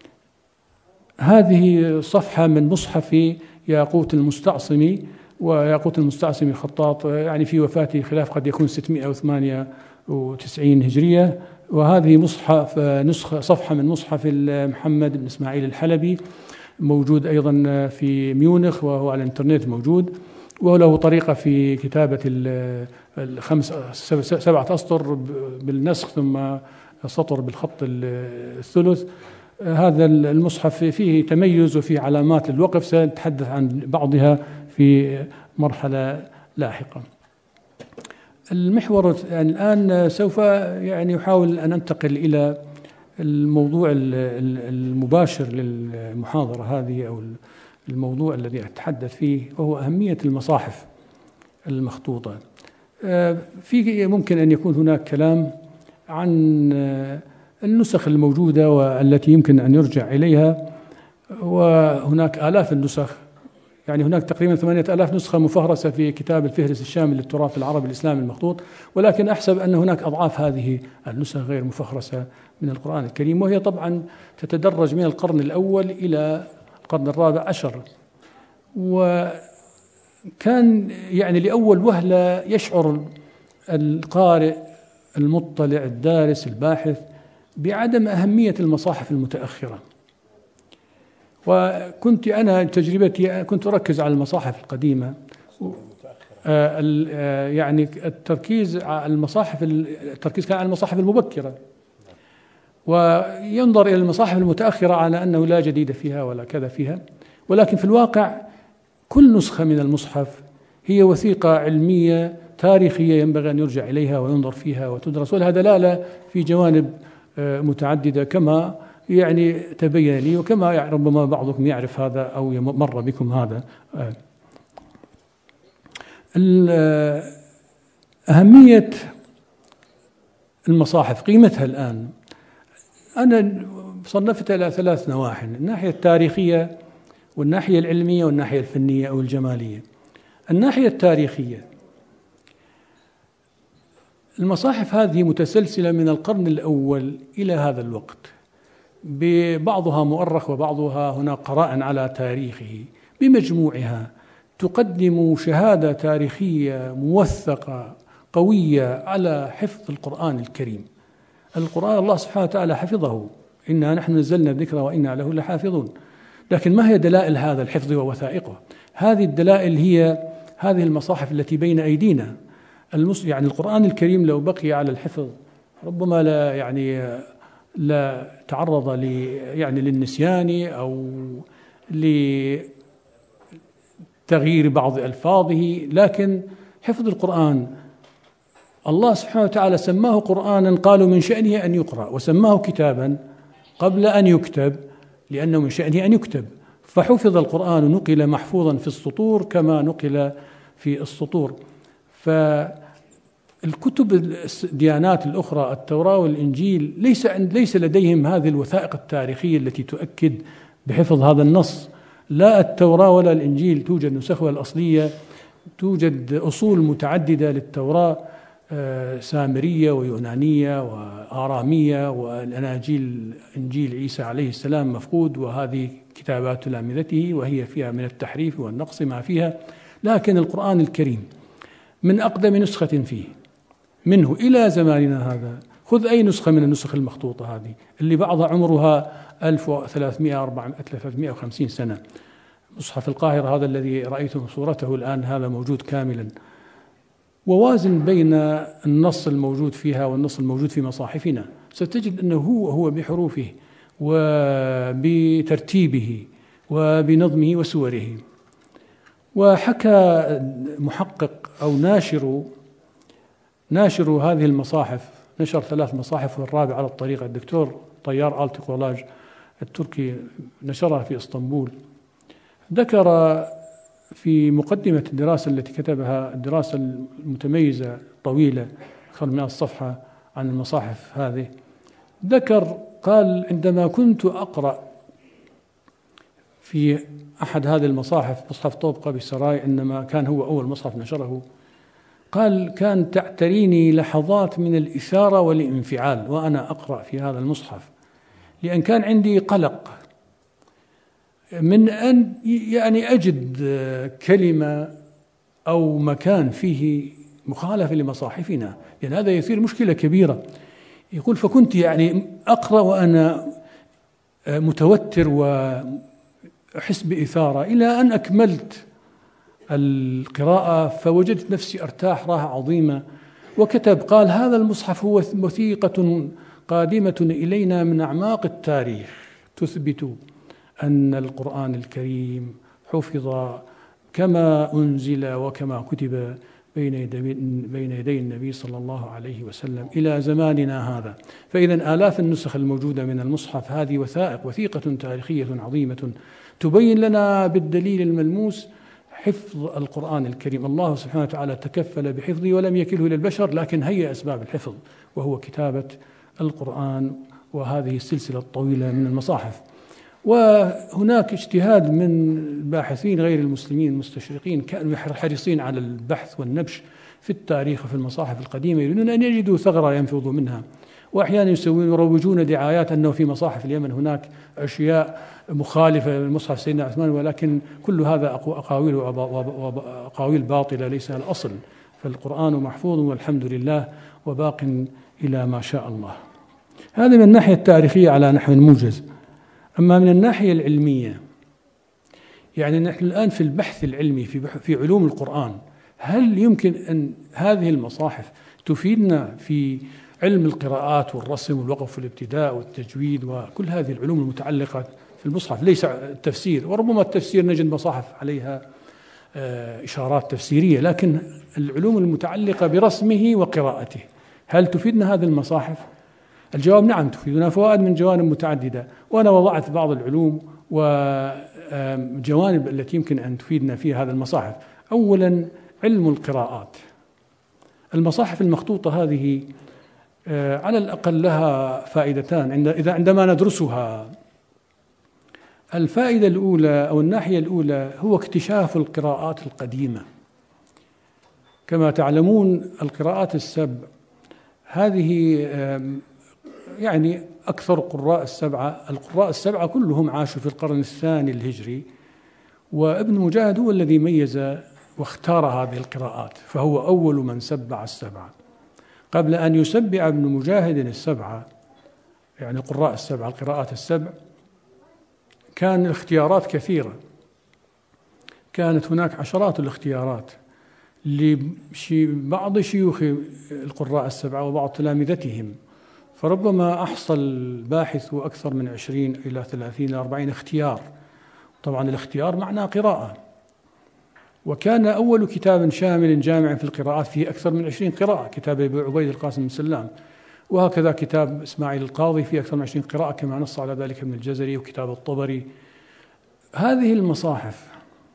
هذه صفحة من مصحف ياقوت المستعصمي، وياقوت المستعصمي خطاط يعني في وفاته خلاف قد يكون ستمائة وثمانية وتسعين هجرية. وهذه مصحف نسخة صفحة من مصحف محمد بن إسماعيل الحلبي، موجود أيضا في ميونخ وهو على الإنترنت موجود. وله طريقة في كتابة الخمس سبعة أسطر بالنسخ ثم سطر بالخط الثلث. هذا المصحف فيه تميز وفيه علامات للوقف، سنتحدث عن بعضها في مرحلة لاحقة. المحور يعني الآن سوف يعني أحاول أن أنتقل إلى الموضوع المباشر للمحاضرة هذه أو الموضوع الذي أتحدث فيه، وهو أهمية المصاحف المخطوطة. في ممكن أن يكون هناك كلام عن النسخ الموجودة والتي يمكن أن يرجع إليها، وهناك آلاف النسخ، يعني هناك تقريبا ثمانية آلاف نسخة مفهرسة في كتاب الفهرس الشامل للتراث العربي الإسلامي المخطوط. ولكن أحسب أن هناك أضعاف هذه النسخ غير مفهرسة من القرآن الكريم، وهي طبعا تتدرج من القرن الأول إلى القرن الرابع عشر. وكان يعني لأول وهلة يشعر القارئ المطلع الدارس الباحث بعدم أهمية المصاحف المتأخرة. وكنت أنا تجربتي كنت أركز على المصاحف القديمة، يعني التركيز على المصاحف التركيز كان على المصاحف المبكرة، وينظر إلى المصاحف المتأخرة على أنه لا جديد فيها ولا كذا فيها. ولكن في الواقع كل نسخة من المصحف هي وثيقة علمية تاريخية ينبغي أن يرجع إليها وينظر فيها وتدرس، ولها دلالة في جوانب متعددة كما يعني تبين لي، وكما ربما بعضكم يعرف هذا أو مر بكم هذا. أهمية المصاحف، قيمتها الآن أنا صنفتها إلى ثلاث نواحي: الناحية التاريخية والناحية العلمية والناحية الفنية أو الجمالية. الناحية التاريخية، المصاحف هذه متسلسلة من القرن الأول إلى هذا الوقت، ببعضها مؤرخ وبعضها هناك قراء على تاريخه. بمجموعها تقدم شهادة تاريخية موثقة قوية على حفظ القرآن الكريم. القرآن الله سبحانه وتعالى حفظه، إنا نحن نزلنا الذكر وإنا له لحافظون. لكن ما هي دلائل هذا الحفظ ووثائقه؟ هذه الدلائل هي هذه المصاحف التي بين أيدينا. المس يعني القرآن الكريم لو بقي على الحفظ ربما لا يعني لا تعرض ل يعني للنسيان أو لتغيير بعض ألفاظه، لكن حفظ القرآن الله سبحانه وتعالى سماه قرآنا، قالوا من شأنه أن يقرأ، وسماه كتابا قبل أن يكتب لأنه من شأنه أن يكتب، فحفظ القرآن نقل محفوظا في السطور كما نقل في السطور. فالكتب الديانات الأخرى التوراة والإنجيل ليس ليس لديهم هذه الوثائق التاريخية التي تؤكد بحفظ هذا النص. لا التوراة ولا الإنجيل توجد نسخها الأصلية، توجد أصول متعددة للتوراة، سامرية ويونانية وآرامية، والأناجيل إنجيل عيسى عليه السلام مفقود، وهذه كتابات تلامذته وهي فيها من التحريف والنقص ما فيها. لكن القرآن الكريم من أقدم نسخة فيه منه إلى زماننا هذا، خذ أي نسخة من النسخ المخطوطة هذه اللي بعضها عمرها ألف وثلاثمائة وخمسين سنة. مصحف القاهرة هذا الذي رأيتم صورته الآن هذا موجود كاملا، ووازن بين النص الموجود فيها والنص الموجود في مصاحفنا، ستجد أنه هو هو بحروفه وبترتيبه وبنظمه وسوره. وحكى محقق أو ناشر ناشر هذه المصاحف، نشر ثلاث مصاحف والرابع على الطريقة، الدكتور طيار آلتقولاج التركي نشرها في اسطنبول، ذكر في مقدمة الدراسة التي كتبها، الدراسة المتميزة طويلة أكثر من الصفحة عن المصاحف هذه، ذكر قال عندما كنت أقرأ في أحد هذه المصاحف مصحف طوبقة بالسراي، إنما كان هو أول مصحف نشره، قال كان تعتريني لحظات من الإثارة والانفعال وأنا أقرأ في هذا المصحف، لأن كان عندي قلق من أن يعني أجد كلمة أو مكان فيه مخالفة لمصاحفنا، لأن هذا يثير مشكلة كبيرة. يقول فكنت يعني أقرأ وأنا متوتر وأحس بإثارة، إلى أن أكملت القراءة فوجدت نفسي أرتاح راحة عظيمة. وكتب قال هذا المصحف هو وثيقة قادمة إلينا من أعماق التاريخ تثبت أن القرآن الكريم حفظ كما أنزل وكما كتب بين يدي بين يدي النبي صلى الله عليه وسلم إلى زماننا هذا. فإذا آلاف النسخ الموجودة من المصحف هذه وثائق وثيقة تاريخية عظيمة تبين لنا بالدليل الملموس حفظ القرآن الكريم. الله سبحانه وتعالى تكفل بحفظه ولم يكله للبشر، لكن هيأ أسباب الحفظ وهو كتابة القرآن وهذه السلسلة الطويلة من المصاحف. وهناك اجتهاد من الباحثين غير المسلمين المستشرقين، كانوا حريصين على البحث والنبش في التاريخ وفي المصاحف القديمة، يريدون أن يجدوا ثغرة ينفذوا منها، وأحيانا يسوون يروجون دعايات أنه في مصاحف اليمن هناك أشياء مخالفة للمصحف سيدنا عثمان، ولكن كل هذا أقاويل وأقاويل باطلة ليس الأصل. فالقرآن محفوظ والحمد لله وباق إلى ما شاء الله. هذا من الناحية التاريخية على نحو موجز. أما من الناحية العلمية، يعني نحن الآن في البحث العلمي في في علوم القرآن، هل يمكن أن هذه المصاحف تفيدنا في علم القراءات والرسم والوقف والابتداء والتجويد وكل هذه العلوم المتعلقة في المصحف؟ ليس التفسير، وربما التفسير نجد مصاحف عليها إشارات تفسيرية، لكن العلوم المتعلقة برسمه وقراءته هل تفيدنا هذه المصاحف؟ الجواب نعم تفيدنا فوائد من جوانب متعددة، وأنا وضعت بعض العلوم وجوانب التي يمكن أن تفيدنا فيها هذه المصاحف. أولا علم القراءات، المصاحف المخطوطة هذه على الأقل لها فائدتان إذا عندما ندرسها. الفائدة الأولى أو الناحية الأولى هو اكتشاف القراءات القديمة. كما تعلمون القراءات السبع هذه يعني أكثر قراء السبعة القراء السبعة كلهم عاشوا في القرن الثاني الهجري، وابن مجاهد هو الذي ميز واختار هذه القراءات، فهو أول من سبع السبعة. قبل أن يسبع ابن مجاهد السبعة يعني القراء السبعة القراءات السبع، كان الاختيارات كثيرة، كانت هناك عشرات الاختيارات لبعض شيوخ القراء السبعة وبعض تلامذتهم، فربما أحصى الباحث أكثر من عشرين إلى ثلاثين إلى أربعين اختيار. طبعا الاختيار معناه قراءة، وكان أول كتاب شامل جامع في القراءات فيه أكثر من عشرين قراءة، كتاب أبي عبيد القاسم بن سلام، وهكذا كتاب إسماعيل القاضي فيه أكثر من عشرين قراءة كما نص على ذلك ابن الجزري، وكتاب الطبري. هذه المصاحف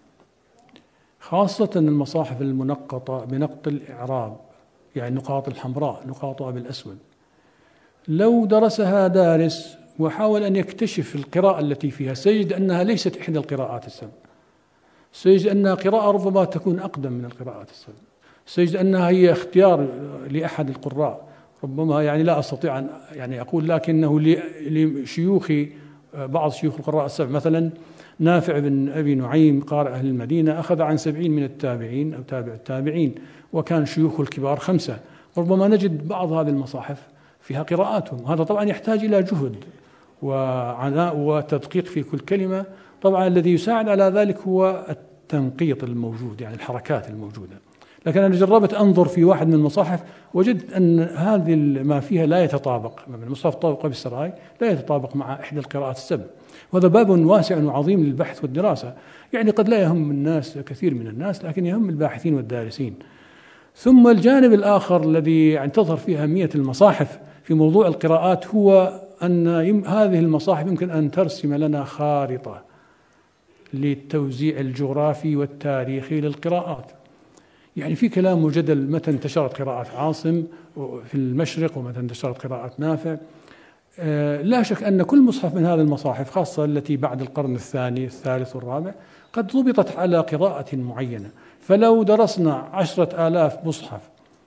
خاصة المصاحف المنقطة بنقط الإعراب، يعني النقاط الحمراء نقاطها بالأسود، لو درسها دارس وحاول أن يكتشف القراءة التي فيها سيجد أنها ليست إحدى القراءات السبع، سيجد أنها قراءة ربما تكون أقدم من القراءات السبع، سيجد أنها هي اختيار لأحد القراء، ربما يعني لا أستطيع أن يعني أقول، لكنه لشيوخ بعض شيوخ القراء السبع، مثلا نافع بن أبي نعيم قارئ أهل المدينة أخذ عن سبعين من التابعين أو تابع التابعين، وكان شيوخ الكبار خمسة، ربما نجد بعض هذه المصاحف فيها قراءاتهم. هذا طبعا يحتاج إلى جهد وعناء وتدقيق في كل كلمة. طبعا الذي يساعد على ذلك هو التنقيط الموجود، يعني الحركات الموجودة. لكن أنا جربت أنظر في واحد من المصاحف وجدت أن هذه ما فيها لا يتطابق، من المصحف طابق بالسراي لا يتطابق مع إحدى القراءات السبع، وهذا باب واسع وعظيم للبحث والدراسة، يعني قد لا يهم الناس كثير من الناس، لكن يهم الباحثين والدارسين. ثم الجانب الآخر الذي يعني تظهر فيه أهمية المصاحف في موضوع القراءات هو أن هذه المصاحف يمكن أن ترسم لنا خارطة للتوزيع الجغرافي والتاريخي للقراءات. يعني في كلام وجدل متى انتشرت قراءة عاصم في المشرق ومتى انتشرت قراءة نافع. لا شك أن كل مصحف من هذه المصاحف خاصة التي بعد القرن الثاني الثالث والرابع قد ضبطت على قراءة معينة، فلو درسنا عشرة آلاف مصحف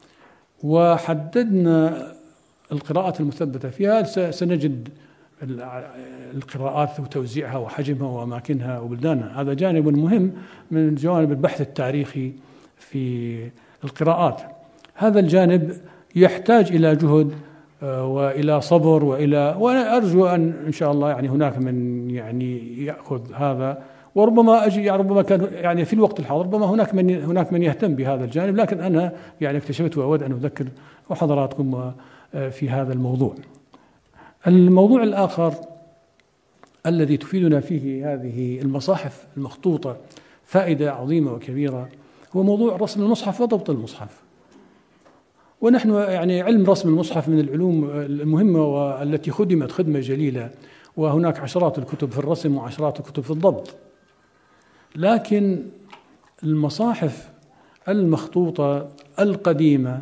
وحددنا القراءات المثبتة فيها سنجد القراءات وتوزيعها وحجمها وأماكنها وبلدانها. هذا جانب مهم من جوانب البحث التاريخي في القراءات. هذا الجانب يحتاج إلى جهد وإلى صبر وإلى، وأنا أرجو أن إن شاء الله يعني هناك من يعني يأخذ هذا، وربما أجي يعني ربما كان يعني في الوقت الحاضر ربما هناك من هناك من يهتم بهذا الجانب، لكن أنا يعني اكتشفت وأود أن أذكر وحضراتكم في هذا الموضوع. الموضوع الآخر الذي تفيدنا فيه هذه المصاحف المخطوطة فائدة عظيمة وكبيرة هو موضوع رسم المصحف وضبط المصحف. ونحن يعني علم رسم المصحف من العلوم المهمة والتي خدمت خدمة جليلة، وهناك عشرات الكتب في الرسم وعشرات الكتب في الضبط، لكن المصاحف المخطوطة القديمة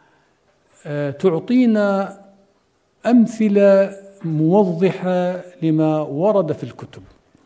تعطينا أمثلة موضحة لما ورد في الكتب.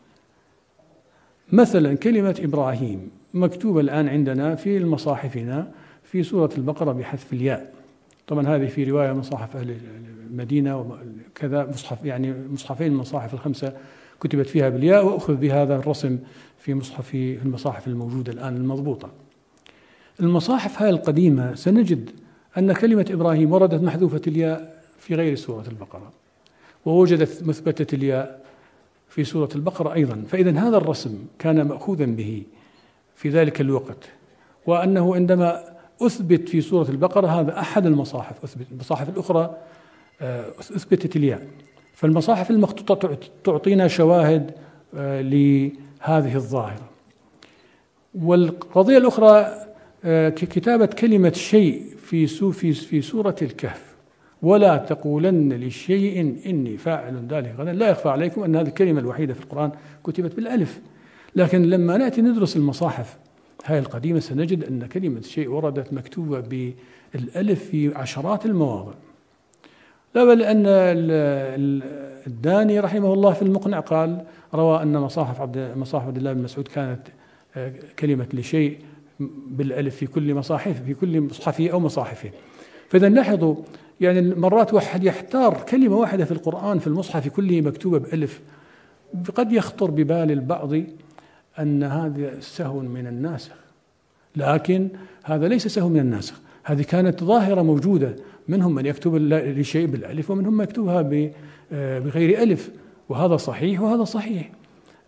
مثلا كلمة إبراهيم مكتوبة الآن عندنا في المصاحفنا في سورة البقرة بحذف الياء، طبعا هذه في رواية مصاحف أهل المدينة وكذا مصحف يعني مصحفين المصاحف الخمسة كتبت فيها بالياء، وأخذ بهذا الرسم في مصحف في المصاحف الموجودة الآن المضبوطة. المصاحف هاي القديمة سنجد أن كلمة إبراهيم وردت محذوفة الياء في غير سورة البقرة، ووجدت مثبتة الياء في سورة البقرة أيضا، فإذا هذا الرسم كان مأخوذا به في ذلك الوقت، وأنه عندما أثبت في سورة البقرة هذا أحد المصاحف أثبت، المصاحف الأخرى أثبتت الياء. فالمصاحف المخطوطة تعطينا شواهد لهذه الظاهرة. والقضية الأخرى كتابة كلمة شيء في في في سورة الكهف، ولا تقولن لشيء إني فاعل ذلك غدا، لا يخفى عليكم أن هذه الكلمة الوحيدة في القرآن كتبت بالألف، لكن لما نأتي ندرس المصاحف هاي القديمة سنجد أن كلمة شيء وردت مكتوبة بالألف في عشرات المواضع. لا بل أن الداني رحمه الله في المقنع قال روى أن مصاحف عبد مصاحف عبد الله بن مسعود كانت كلمة لشيء بالألف في كل مصاحف في كل مصحفه أو مصاحفه. فإذا لاحظوا يعني مرات واحد يحتار كلمة واحدة في القرآن في المصحف كله مكتوبة بألف، قد يخطر ببال البعض أن هذا سهو من الناسخ، لكن هذا ليس سهو من الناسخ، هذه كانت ظاهرة موجودة، منهم من يكتب لشيء بالألف ومنهم من يكتبها بغير ألف، وهذا صحيح وهذا صحيح.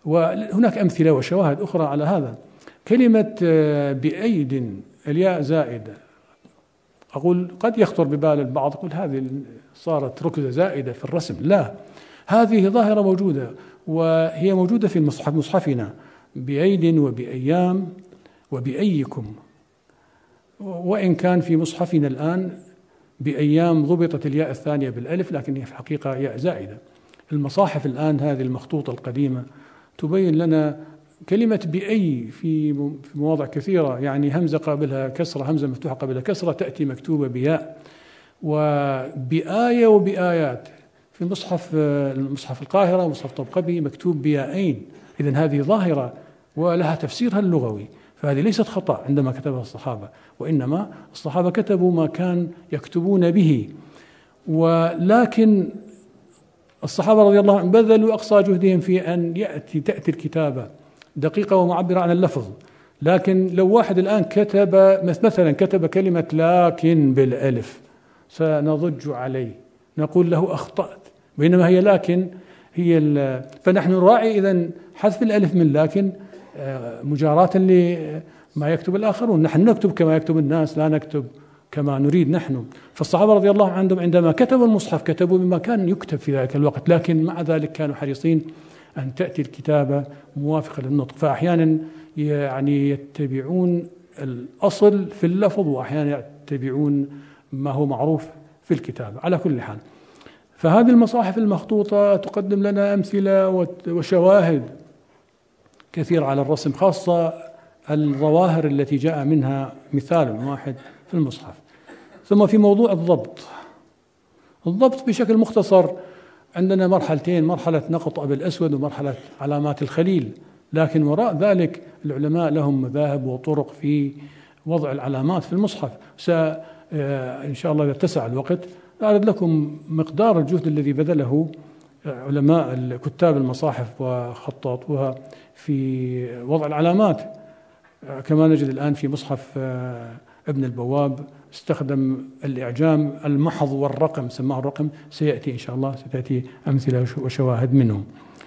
وهناك أمثلة وشواهد أخرى على هذا. كلمة بأيد الياء زائدة، أقول قد يخطر ببال البعض يقول هذه صارت ركزة زائدة في الرسم. لا، هذه ظاهرة موجودة، وهي موجودة في المصحف مصحفنا، بأيد وبأيام وبأيكم، وإن كان في مصحفنا الآن بأيام ضبطت الياء الثانية بالألف، لكن هي في الحقيقة ياء زائدة. المصاحف الآن هذه المخطوطة القديمة تبين لنا كلمة بأي في مواضع كثيرة، يعني همزة قبلها كسرة، همزة مفتوحة قبلها كسرة تأتي مكتوبة بياء، وبآية وبآيات في مصحف المصحف القاهرة ومصحف طبقبي مكتوب بيائين. إذن هذه ظاهرة ولها تفسيرها اللغوي، فهذه ليست خطأ عندما كتبها الصحابة، وإنما الصحابة كتبوا ما كان يكتبون به. ولكن الصحابة رضي الله عنهم بذلوا أقصى جهدهم في أن يأتي تأتي الكتابة دقيقة ومعبرة عن اللفظ. لكن لو واحد الآن كتب مثلا كتب كلمة لكن بالألف سنضج عليه، نقول له أخطأت، بينما هي لكن هي فنحن نراعي إذن حذف الألف من لكن مجاراة لما يكتب الآخرون. نحن نكتب كما يكتب الناس، لا نكتب كما نريد نحن. فالصحابة رضي الله عنهم عندما كتبوا المصحف كتبوا بما كان يكتب في ذلك الوقت، لكن مع ذلك كانوا حريصين أن تأتي الكتابة موافقة للنطق، فأحيانا يعني يتبعون الأصل في اللفظ، وأحيانا يتبعون ما هو معروف في الكتابة. على كل حال، فهذه المصاحف المخطوطة تقدم لنا أمثلة وشواهد كثيرة على الرسم، خاصة الظواهر التي جاء منها مثال واحد في المصحف. ثم في موضوع الضبط، الضبط بشكل مختصر عندنا مرحلتين، مرحلة نقط أبي الأسود ومرحلة علامات الخليل، لكن وراء ذلك العلماء لهم مذاهب وطرق في وضع العلامات في المصحف. إن شاء الله إذا اتسع الوقت أعرض لكم مقدار الجهد الذي بذله علماء كتاب المصاحف وخطاطوها في وضع العلامات. كما نجد الآن في مصحف ابن البواب استخدم الإعجام المحض والرقم، سماه الرقم، سيأتي إن شاء الله ستأتي أمثلة وشواهد منه.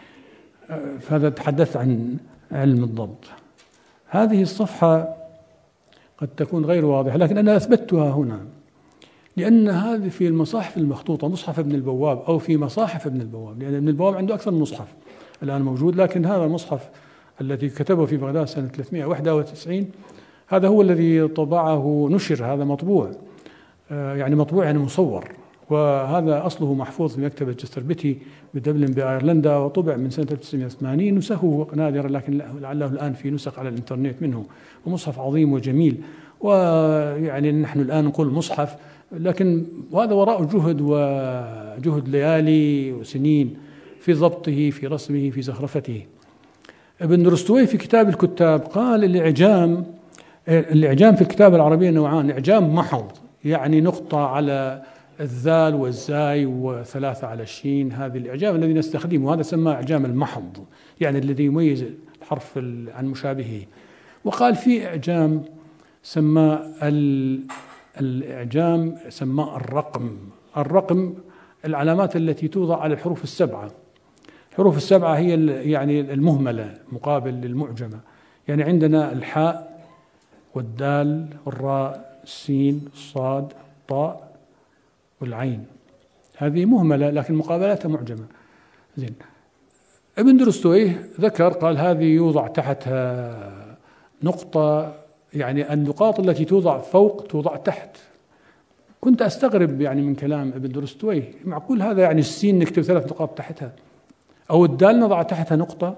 فهذا تحدث عن علم الضبط. هذه الصفحة قد تكون غير واضحة، لكن أنا أثبتها هنا لأن هذه في المصاحف المخطوطة، مصحف ابن البواب أو في مصاحف ابن البواب، لأن ابن البواب عنده أكثر من مصحف الآن موجود، لكن هذا المصحف الذي كتبه في بغداد سنة ثلاثمائة وواحد وتسعين هذا هو الذي طبعه، نشر، هذا مطبوع، يعني مطبوع يعني مصور، وهذا أصله محفوظ في مكتبة جستربتي بدبلن بأيرلندا، وطبع من سنة ألف وتسعمائة وثمانين، نسخه نادرة لكن لعله الآن في نسخ على الإنترنت منه، ومصحف عظيم وجميل. ويعني نحن الآن نقول مصحف، لكن وهذا وراء جهد وجهد ليالي وسنين في ضبطه، في رسمه، في زخرفته. ابن درستوي في كتاب الكتاب قال الإعجام الإعجام في الكتابة العربية نوعان: إعجام محض يعني نقطة على الذال والزاي وثلاثة على الشين، هذه الإعجام الذي نستخدمه، هذا سماه إعجام المحض، يعني الذي يميز الحرف عن مشابهه. وقال في إعجام سماه الإعجام سماه الرقم. الرقم العلامات التي توضع على الحروف السبعة. الحروف السبعة هي يعني المهملة مقابل للمعجمة، يعني عندنا الحاء والدال والراء السين الصاد الطاء والعين، هذه مهملة لكن مقابلاتها معجمة. زين، ابن درستوي ذكر قال هذه يوضع تحتها نقطة، يعني النقاط التي توضع فوق توضع تحت. كنت أستغرب يعني من كلام ابن درستوي، معقول هذا يعني السين نكتب ثلاث نقاط تحتها، أو الدال نضع تحتها نقطة،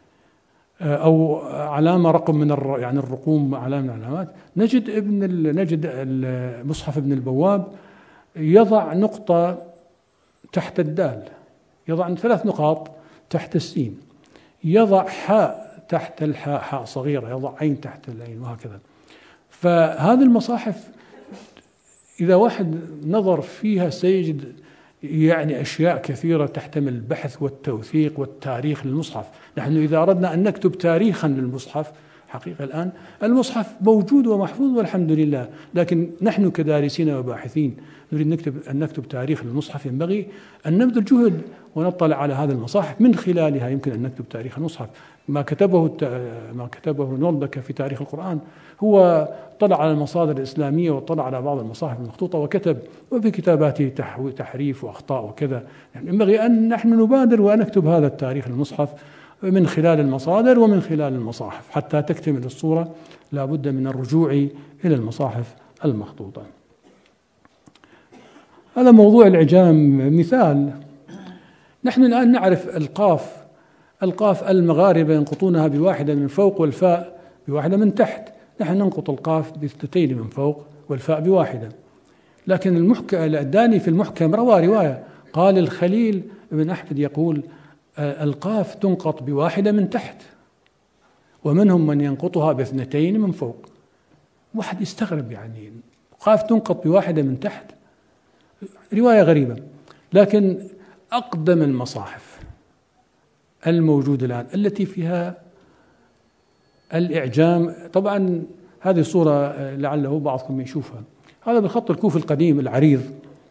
أو علامة رقم من الر... يعني الرقوم علامة من العلامات. نجد ابن ال... نجد المصحف ابن البواب يضع نقطة تحت الدال، يضع ثلاث نقاط تحت السين، يضع حاء تحت الحاء حاء صغيرة، يضع عين تحت العين، وهكذا. فهذه المصاحف إذا واحد نظر فيها سيجد يعني أشياء كثيرة تحتمل البحث والتوثيق والتاريخ للمصحف. نحن إذا أردنا أن نكتب تاريخا للمصحف حقيقة الآن المصحف موجود ومحفوظ والحمد لله، لكن نحن كدارسين وباحثين نريد نكتب أن نكتب تاريخ للمصحف، ينبغي أن نبذل جهد ونطلع على هذا المصاحف، من خلالها يمكن أن نكتب تاريخ المصحف. ما كتبه ما كتبه نولبك في تاريخ القرآن هو طلع على المصادر الإسلامية واطلع على بعض المصاحف المخطوطة وكتب، وفي كتاباته تحريف وأخطاء وكذا. يعني ينبغي أن نحن نبادر ونكتب هذا التاريخ المصحف من خلال المصادر ومن خلال المصاحف حتى تكتمل الصورة. لا بد من الرجوع إلى المصاحف المخطوطة. هذا موضوع الإعجام مثال. نحن الآن نعرف القاف القاف المغاربة ينقطونها بواحدة من فوق والفاء بواحدة من تحت، نحن ننقط القاف باثنتين من فوق والفاء بواحدة. لكن المحكم الداني في المحكم روى رواية قال الخليل بن أحمد يقول القاف تنقط بواحدة من تحت، ومنهم من ينقطها باثنتين من فوق. واحد يستغرب، يعني قاف تنقط بواحدة من تحت، رواية غريبة. لكن أقدم المصاحف الموجودة الآن التي فيها الإعجام، طبعا هذه صورة لعله بعضكم يشوفها، هذا بالخط الكوفي القديم العريض.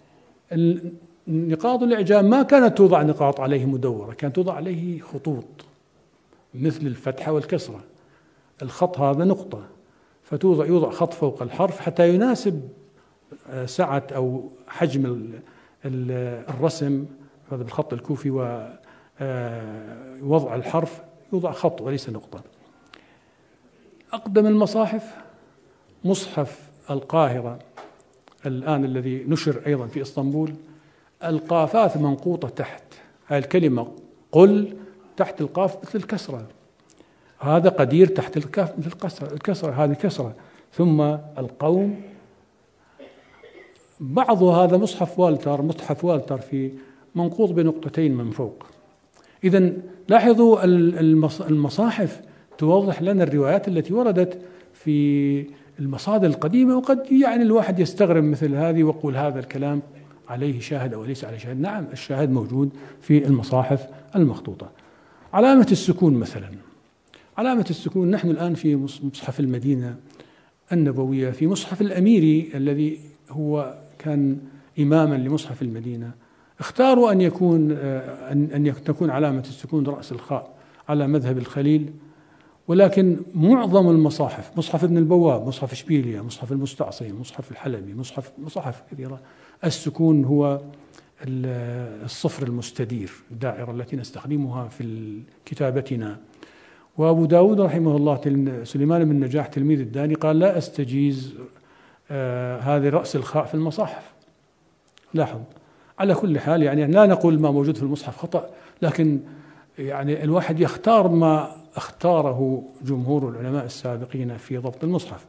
نقاط الإعجام ما كانت توضع نقاط عليه مدورة، كانت توضع عليه خطوط مثل الفتحة والكسرة. الخط هذا نقطة، فتوضع يوضع خط فوق الحرف حتى يناسب سعة أو حجم الرسم، هذا بالخط الكوفي، ووضع الحرف يوضع خط وليس نقطة. أقدم المصاحف مصحف القاهرة الآن الذي نشر أيضا في إسطنبول، القافات منقوطة تحت، هذه الكلمة قل تحت القاف مثل الكسرة، هذا قدير تحت الكاف مثل الكسرة، الكسرة هذه كسرة، ثم القوم. بعض هذا مصحف والتر مصحف والتر في منقوط بنقطتين من فوق. إذن لاحظوا المصاحف توضح لنا الروايات التي وردت في المصادر القديمة، وقد يعني الواحد يستغرب مثل هذه ويقول هذا الكلام عليه شاهد أو ليس عليه شاهد. نعم، الشاهد موجود في المصاحف المخطوطة. علامة السكون مثلا، علامة السكون نحن الآن في مصحف المدينة النبوية، في مصحف الأميري الذي هو كان إماما لمصحف المدينة، اختاروا أن يكون أن تكون علامة السكون رأس الخاء على مذهب الخليل. ولكن معظم المصاحف، مصحف ابن البواب، مصحف إشبيلية، مصحف المستعصي، مصحف الحلبي، مصحف مصاحف كثيرة، السكون هو الصفر المستدير، الدائرة التي نستخدمها في كتابتنا. وأبو داود رحمه الله سليمان بن نجاح تلميذ الداني قال لا أستجيز آه هذه رأس الخاء في المصاحف. لاحظ، على كل حال يعني لا نقول ما موجود في المصحف خطأ، لكن يعني الواحد يختار ما اختاره جمهور العلماء السابقين في ضبط المصحف.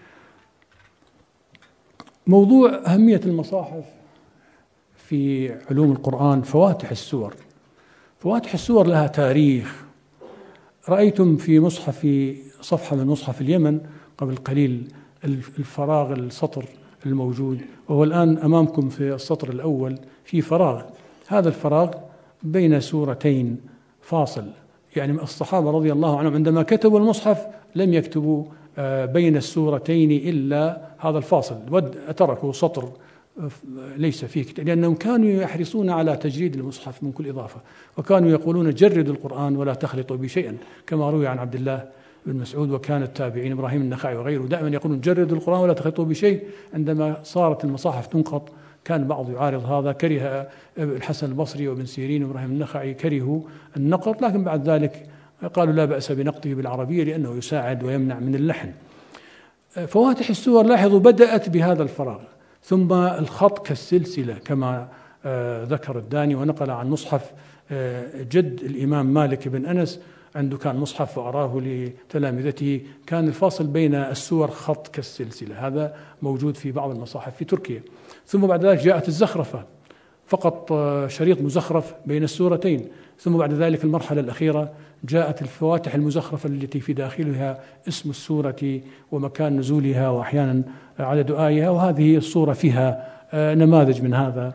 موضوع أهمية المصاحف في علوم القرآن، فواتح السور. فواتح السور لها تاريخ. رأيتم في مصحف صفحة من مصحف اليمن قبل قليل الفراغ السطر الموجود، وهو الآن أمامكم في السطر الأول في فراغ، هذا الفراغ بين سورتين فاصل. يعني الصحابة رضي الله عنهم عندما كتبوا المصحف لم يكتبوا بين السورتين إلا هذا الفاصل، تركوا سطر ليس فيه كتاب، لأنهم كانوا يحرصون على تجريد المصحف من كل إضافة، وكانوا يقولون جردوا القرآن ولا تخلطوا بشيئا، كما روي عن عبد الله بن مسعود وكان التابعين إبراهيم النخعي وغيره دائما يقولون جردوا القرآن ولا تخلطوا بشيء. عندما صارت المصاحف تنقط كان بعض يعارض هذا، كره الحسن البصري وابن سيرين وإبراهيم النخعي كرهوا النقط، لكن بعد ذلك قالوا لا بأس بنقطه بالعربية لأنه يساعد ويمنع من اللحن. فواتح السور لاحظوا بدأت بهذا الفراغ، ثم الخط كالسلسلة كما ذكر الداني ونقل عن مصحف جد الإمام مالك بن أنس، عنده كان مصحف وأراه لتلامذته، كان الفاصل بين السور خط كالسلسلة، هذا موجود في بعض المصاحف في تركيا. ثم بعد ذلك جاءت الزخرفة، فقط شريط مزخرف بين السورتين. ثم بعد ذلك المرحلة الأخيرة جاءت الفواتح المزخرفة التي في داخلها اسم السورة ومكان نزولها وأحيانا عدد آيها، وهذه الصورة فيها نماذج من هذا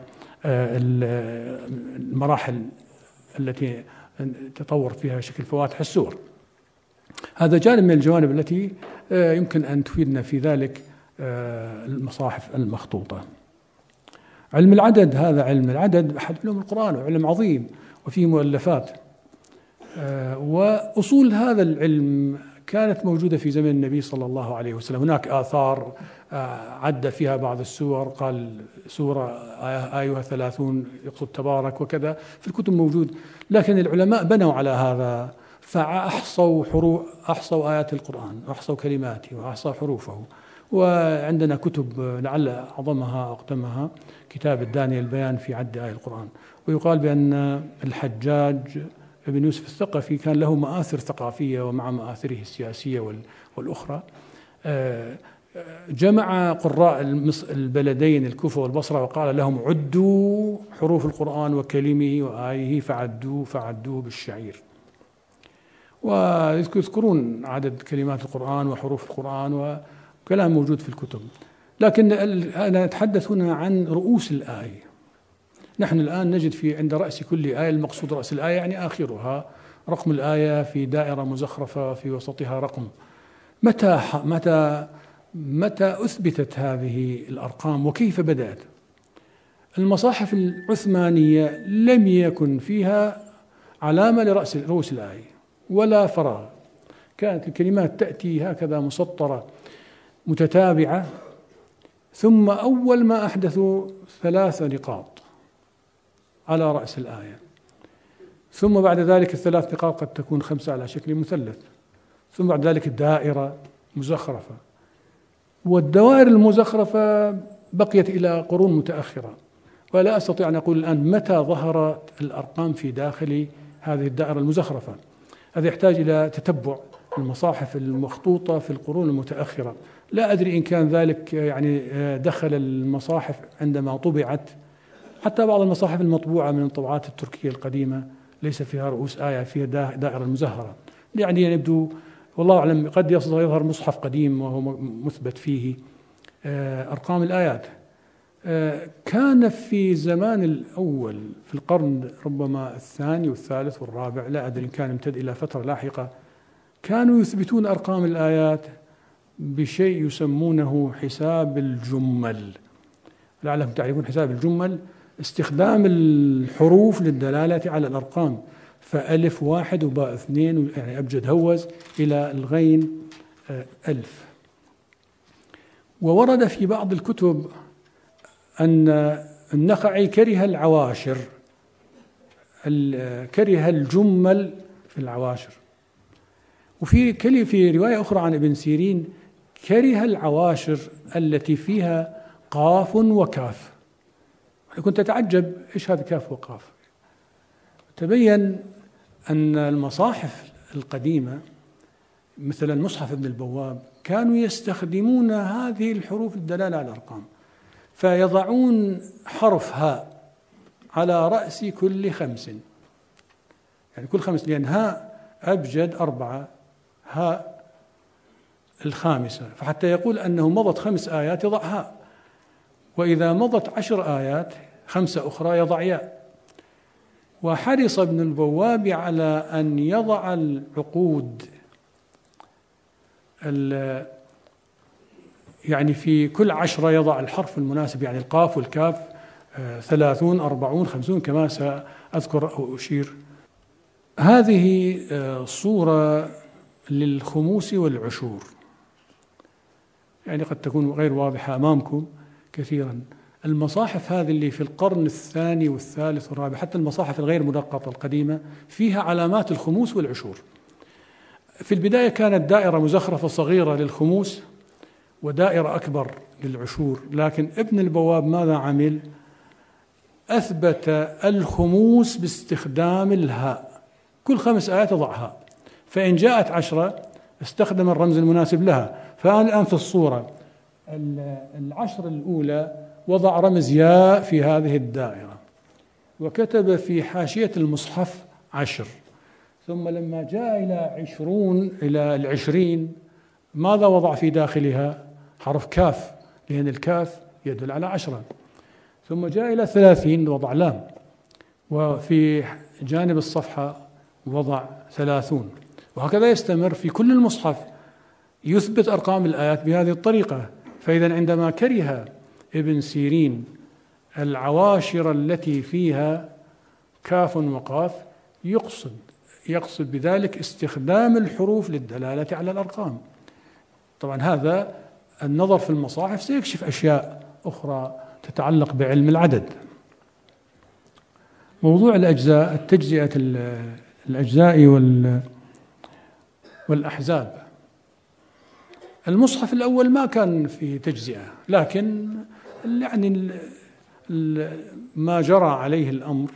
المراحل التي تطور فيها شكل فواتح السور. هذا جانب من الجوانب التي يمكن أن تفيدنا في ذلك المصاحف المخطوطة. علم العدد، هذا علم العدد أحد علوم القرآن وعلم عظيم وفيه مؤلفات، وأصول هذا العلم كانت موجودة في زمن النبي صلى الله عليه وسلم. هناك آثار عد فيها بعض السور، قال سورة آيها ثلاثون يقصد تبارك وكذا، في الكتب موجود، لكن العلماء بنوا على هذا فأحصوا حروف، أحصوا آيات القرآن وأحصوا كلماته وأحصوا حروفه. وعندنا كتب لعل أعظمها أقدمها كتاب الداني البيان في عد آية القرآن. ويقال بأن الحجاج ابن يوسف الثقفي كان له مآثر ثقافية ومع مآثره السياسية والأخرى جمع قراء البلدين الكوفة والبصرة وقال لهم عدوا حروف القرآن وكلمه وآيه فعدوا فعدوا بالشعير. ويذكرون عدد كلمات القرآن وحروف القرآن وكلام موجود في الكتب. لكن أنا أتحدث هنا عن رؤوس الآية. نحن الآن نجد في عند رأس كل آية، المقصود رأس الآية يعني آخرها، رقم الآية في دائرة مزخرفة في وسطها رقم. متى متى متى أثبتت هذه الأرقام وكيف بدأت؟ المصاحف العثمانية لم يكن فيها علامة لرأس رؤوس الآية ولا فراغ، كانت الكلمات تأتي هكذا مسطرة متتابعة، ثم أول ما أحدثوا ثلاث نقاط على رأس الآية، ثم بعد ذلك الثلاث نقاط قد تكون خمسة على شكل مثلث، ثم بعد ذلك الدائرة مزخرفة. والدوائر المزخرفة بقيت إلى قرون متأخرة، ولا أستطيع أن أقول الآن متى ظهرت الأرقام في داخل هذه الدائرة المزخرفة. هذا يحتاج إلى تتبع المصاحف المخطوطة في القرون المتأخرة. لا أدري إن كان ذلك يعني دخل المصاحف عندما طبعت، حتى بعض المصاحف المطبوعة من الطبعات التركية القديمة ليس فيها رؤوس آية، فيها دائرة مزهرة، يعني يبدو والله أعلم قد يظهر مصحف قديم وهو مثبت فيه أرقام الآيات. كان في زمان الأول في القرن ربما الثاني والثالث والرابع، لا أدري إن كان امتد إلى فترة لاحقة، كانوا يثبتون أرقام الآيات بشيء يسمونه حساب الجمل. لعلكم تعرفون حساب الجمل، استخدام الحروف للدلالة على الأرقام، فألف واحد وباء اثنين يعني أبجد هوز إلى الغين ألف. وورد في بعض الكتب أن النخعي كره العواشر، كره الجمل في العواشر. وفي كلمة في رواية أخرى عن ابن سيرين كره العواشر التي فيها قاف وكاف. كنت أتعجب إيش هذا كاف وقاف. تبين أن المصاحف القديمة مثلا مصحف ابن البواب كانوا يستخدمون هذه الحروف للدلالة على الأرقام، فيضعون حرف هاء على رأس كل خمس، يعني كل خمس، لأن هاء أبجد أربعة، هاء الخامسة، فحتى يقول أنه مضت خمس آيات يضع هاء، وإذا مضت عشر آيات خمسة أخرى يضع ياء. وحرص ابن البواب على أن يضع العقود يعني في كل عشرة يضع الحرف المناسب، يعني القاف والكاف ثلاثون أربعون خمسون كما سأذكر أو أشير. هذه صورة للخموس والعشور، يعني قد تكون غير واضحة أمامكم كثيرا. المصاحف هذه اللي في القرن الثاني والثالث والرابع، حتى المصاحف الغير منقطة القديمة، فيها علامات الخموس والعشور. في البداية كانت دائرة مزخرفة صغيرة للخموس ودائرة أكبر للعشور، لكن ابن البواب ماذا عمل؟ أثبت الخموس باستخدام الهاء، كل خمس آيات يضع هاء، فإن جاءت عشرة استخدم الرمز المناسب لها. فالآن في الصورة العشر الأولى وضع رمز ياء في هذه الدائرة، وكتب في حاشية المصحف عشر، ثم لما جاء إلى عشرون إلى العشرين ماذا وضع في داخلها؟ حرف كاف، لأن الكاف يدل على عشرة. ثم جاء إلى ثلاثين وضع لام، وفي جانب الصفحة وضع ثلاثون، وهكذا يستمر في كل المصحف، يثبت أرقام الآيات بهذه الطريقة. فإذا عندما كره ابن سيرين العواشر التي فيها كاف وقاف يقصد يقصد بذلك استخدام الحروف للدلالة على الأرقام. طبعا هذا النظر في المصاحف سيكشف أشياء أخرى تتعلق بعلم العدد. موضوع الأجزاء، التجزئة الأجزاء والأحزاب. المصحف الأول ما كان فيه تجزئة، لكن يعني ما جرى عليه الأمر،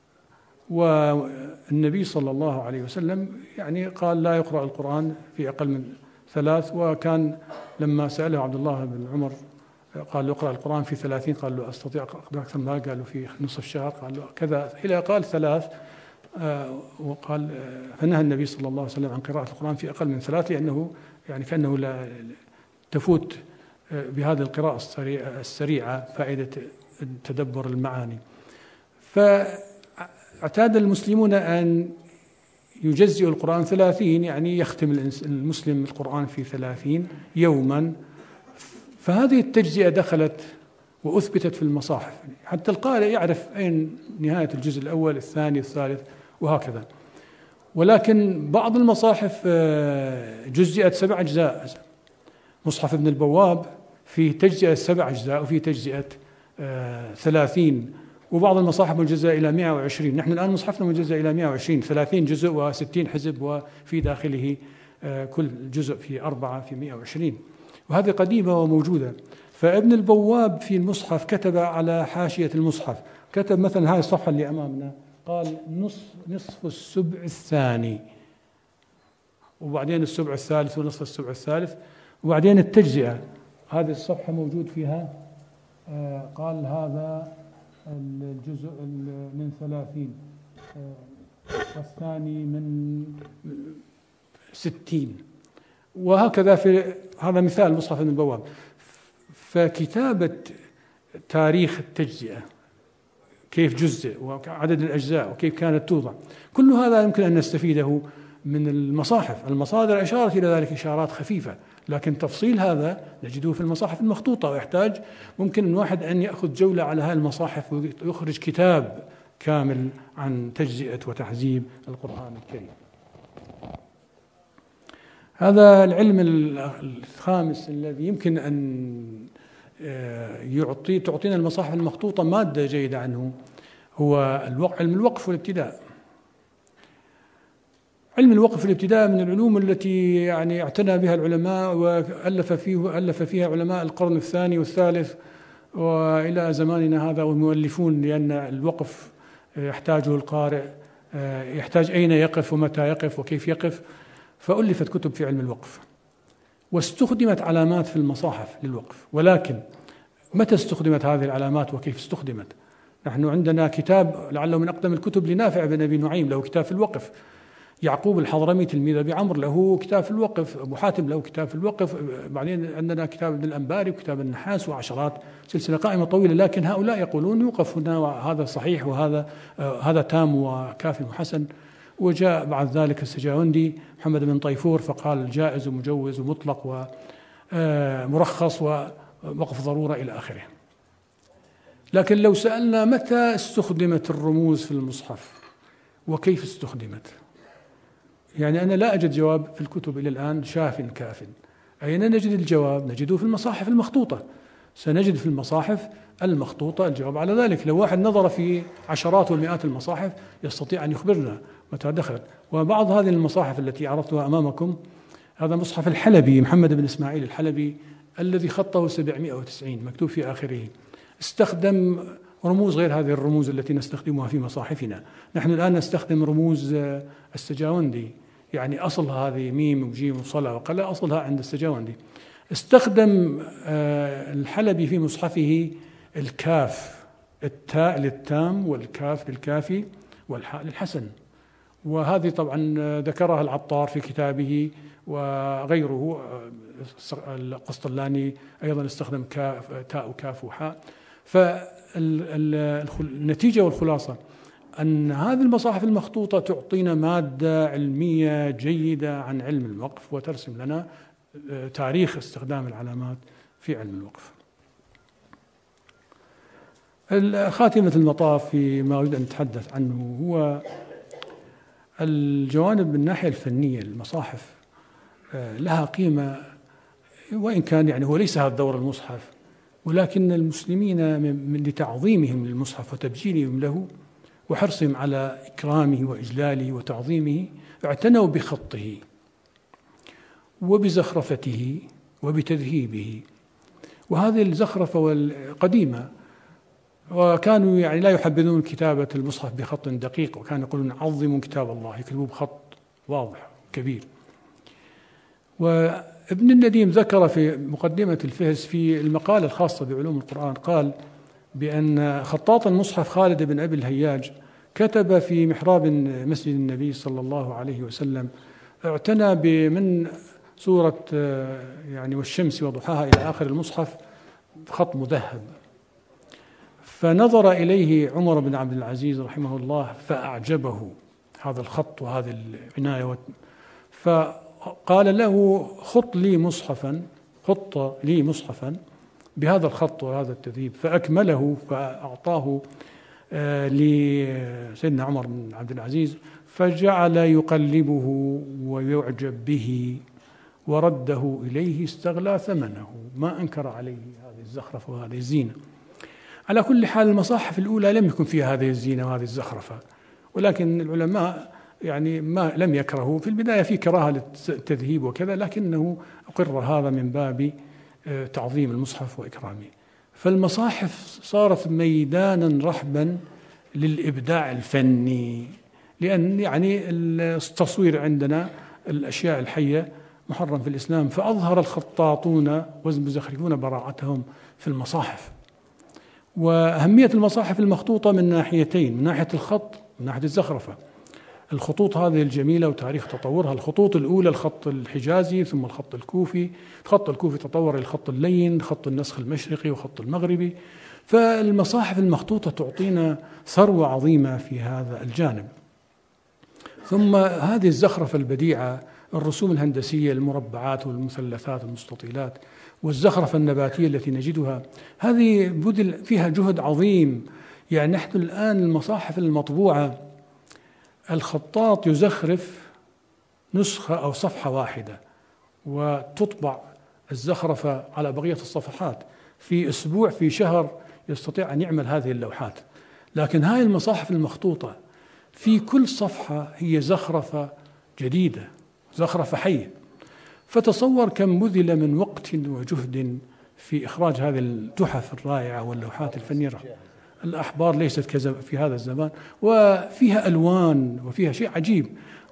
والنبي صلى الله عليه وسلم يعني قال لا يقرأ القرآن في أقل من ثلاث. وكان لما سأله عبد الله بن عمر قال له اقرأ القرآن في ثلاثين، قال له أستطيع أكثر ما، قالوا في نصف شهر، قال له كذا، إلى قال ثلاث. آه وقال آه فنهى النبي صلى الله عليه وسلم عن قراءة القرآن في أقل من ثلاث، لأنه يعني كأنه لا تفوت آه بهذه القراءة السريعة, السريعة فائدة تدبر المعاني. فاعتاد المسلمون أن يجزئوا القرآن ثلاثين، يعني يختم المسلم القرآن في ثلاثين يوما. فهذه التجزئة دخلت وأثبتت في المصاحف، حتى القارئ يعرف أين نهاية الجزء الأول الثاني الثالث وهكذا. ولكن بعض المصاحف جزئت سبع أجزاء، مصحف ابن البواب فيه تجزئة سبع أجزاء وفيه تجزئة ثلاثين، وبعض المصاحف مجزأة إلى مئة وعشرين. نحن الآن مصحفنا مجزأ إلى مئة وعشرين، ثلاثين جزء وستين حزب، وفي داخله كل جزء في أربعة في مئة وعشرين، وهذه قديمة وموجودة. فابن البواب في المصحف كتب على حاشية المصحف، كتب مثلا هذه الصفحة اللي أمامنا، قال نصف نصف السبع الثاني، وبعدين السبع الثالث ونصف السبع الثالث، وبعدين التجزئة. هذه الصفحة موجود فيها آه قال هذا الجزء من ثلاثين آه والثاني من ستين، وهكذا. في هذا مثال مصحف ابن البواب. فكتابة تاريخ التجزئة، كيف جزء وعدد الأجزاء وكيف كانت توضع، كل هذا يمكن أن نستفيده من المصاحف. المصادر أشارت إلى ذلك إشارات خفيفة، لكن تفصيل هذا نجده في المصاحف المخطوطة، ويحتاج ممكن الواحد أن يأخذ جولة على هذه المصاحف ويخرج كتاب كامل عن تجزئة وتحزيب القرآن الكريم. هذا العلم الخامس الذي يمكن أن يعطي تعطينا المصاحف المخطوطة مادة جيدة عنه، هو علم الوقف والابتداء. علم الوقف والابتداء من العلوم التي يعني اعتنى بها العلماء وألف فيه ألف فيها علماء القرن الثاني والثالث وإلى زماننا هذا، والمؤلفون، لأن الوقف يحتاجه القارئ، يحتاج أين يقف ومتى يقف وكيف يقف، فألفت كتب في علم الوقف، واستخدمت علامات في المصاحف للوقف. ولكن متى استخدمت هذه العلامات وكيف استخدمت؟ نحن عندنا كتاب لعله من أقدم الكتب لنافع بن أبي نعيم، له كتاب في الوقف. يعقوب الحضرمي تلميذ أبي عمرو له كتاب في الوقف. أبو حاتم له كتاب في الوقف. بعدين عندنا كتاب ابن الأنباري وكتاب النحاس وعشرات، سلسلة قائمة طويلة. لكن هؤلاء يقولون يوقف هنا وهذا صحيح وهذا آه هذا تام وكافي وحسن. وجاء بعد ذلك السجاوندي محمد بن طيفور فقال جائز ومجوز ومطلق ومرخص ووقف ضرورة إلى آخره. لكن لو سألنا متى استخدمت الرموز في المصحف وكيف استخدمت، يعني أنا لا أجد جواب في الكتب إلى الآن شاف كاف. أين نجد الجواب؟ نجده في المصاحف المخطوطة. سنجد في المصاحف المخطوطة الجواب على ذلك. لو واحد نظر في عشرات ومئات المصاحف يستطيع أن يخبرنا متى دخلت. وبعض هذه المصاحف التي عرضتها أمامكم، هذا مصحف الحلبي محمد بن إسماعيل الحلبي الذي خطه سبعمائة وتسعين، مكتوب في آخره. استخدم رموز غير هذه الرموز التي نستخدمها في مصاحفنا. نحن الآن نستخدم رموز السجاوندي، يعني أصل هذه ميم وجيم وصلة وقلة، أصلها عند السجاوندي. استخدم الحلبي في مصحفه الكاف، التاء للتام والكاف للكافي والحاء للحسن، وهذه طبعا ذكرها العطار في كتابه وغيره. القسطلاني أيضا استخدم كاف تاء وكاف وحاء. فالنتيجة والخلاصة أن هذه المصاحف المخطوطة تعطينا مادة علمية جيدة عن علم الوقف، وترسم لنا تاريخ استخدام العلامات في علم الوقف. خاتمة المطاف فيما أريد أن أتحدث عنه هو الجوانب من الناحية الفنية. المصاحف لها قيمة، وإن كان يعني هو ليس هذا دور المصحف، ولكن المسلمين من لتعظيمهم للمصحف وتبجيلهم له وحرصهم على إكرامه وإجلاله وتعظيمه اعتنوا بخطه وبزخرفته وبتذهيبه. وهذه الزخرفة القديمة، وكانوا يعني لا يحبذون كتابة المصحف بخط دقيق، وكانوا يقولون عظموا كتاب الله، يكتبوه بخط واضح كبير. وابن النديم ذكر في مقدمة الفهرس في المقالة الخاصة بعلوم القرآن، قال بأن خطاط المصحف خالد بن أبي الهياج كتب في محراب مسجد النبي صلى الله عليه وسلم، اعتنى بمن سورة يعني والشمس وضحاها إلى آخر المصحف خط مذهب، فنظر إليه عمر بن عبد العزيز رحمه الله فأعجبه هذا الخط وهذه العناية، فقال له خط لي مصحفا خط لي مصحفا بهذا الخط وهذا التذهيب، فأكمله فأعطاه لسيدنا عمر بن عبد العزيز، فجعل يقلبه ويعجب به ورده إليه استغلى ثمنه، ما أنكر عليه هذه الزخرفة وهذه الزينة. على كل حال المصاحف الأولى لم يكن فيها هذه الزينة وهذه الزخرفة، ولكن العلماء يعني ما لم يكرهوا في البداية، في كراهة للتذهيب وكذا، لكنه أقر هذا من باب تعظيم المصحف وإكرامه. فالمصاحف صارت ميدانا رحبا للإبداع الفني، لأن يعني التصوير عندنا الأشياء الحية محرم في الإسلام، فأظهر الخطاطون والمزخرفون براعتهم في المصاحف. وأهمية المصاحف المخطوطة من ناحيتين، من ناحية الخط ومن ناحية الزخرفة. الخطوط هذه الجميلة وتاريخ تطورها، الخطوط الأولى الخط الحجازي ثم الخط الكوفي، الخط الكوفي تطور إلى الخط اللين، خط النسخ المشرقي وخط المغربي. فالمصاحف المخطوطة تعطينا ثروة عظيمة في هذا الجانب. ثم هذه الزخرفة البديعة، الرسوم الهندسية، المربعات والمثلثات والمستطيلات، والزخرفة النباتية التي نجدها، هذه بذل فيها جهد عظيم. يعني نحن الآن المصاحف المطبوعة الخطاط يزخرف نسخة أو صفحة واحدة وتطبع الزخرفة على بقية الصفحات في أسبوع، في شهر يستطيع أن يعمل هذه اللوحات. لكن هاي المصاحف المخطوطة في كل صفحة هي زخرفة جديدة، زخرفة حية. فتصور كم بذل من وقت وجهد في إخراج هذه التحف الرائعة واللوحات الفنية. الأحبار ليست كذا في هذا الزمان، وفيها ألوان وفيها شيء عجيب.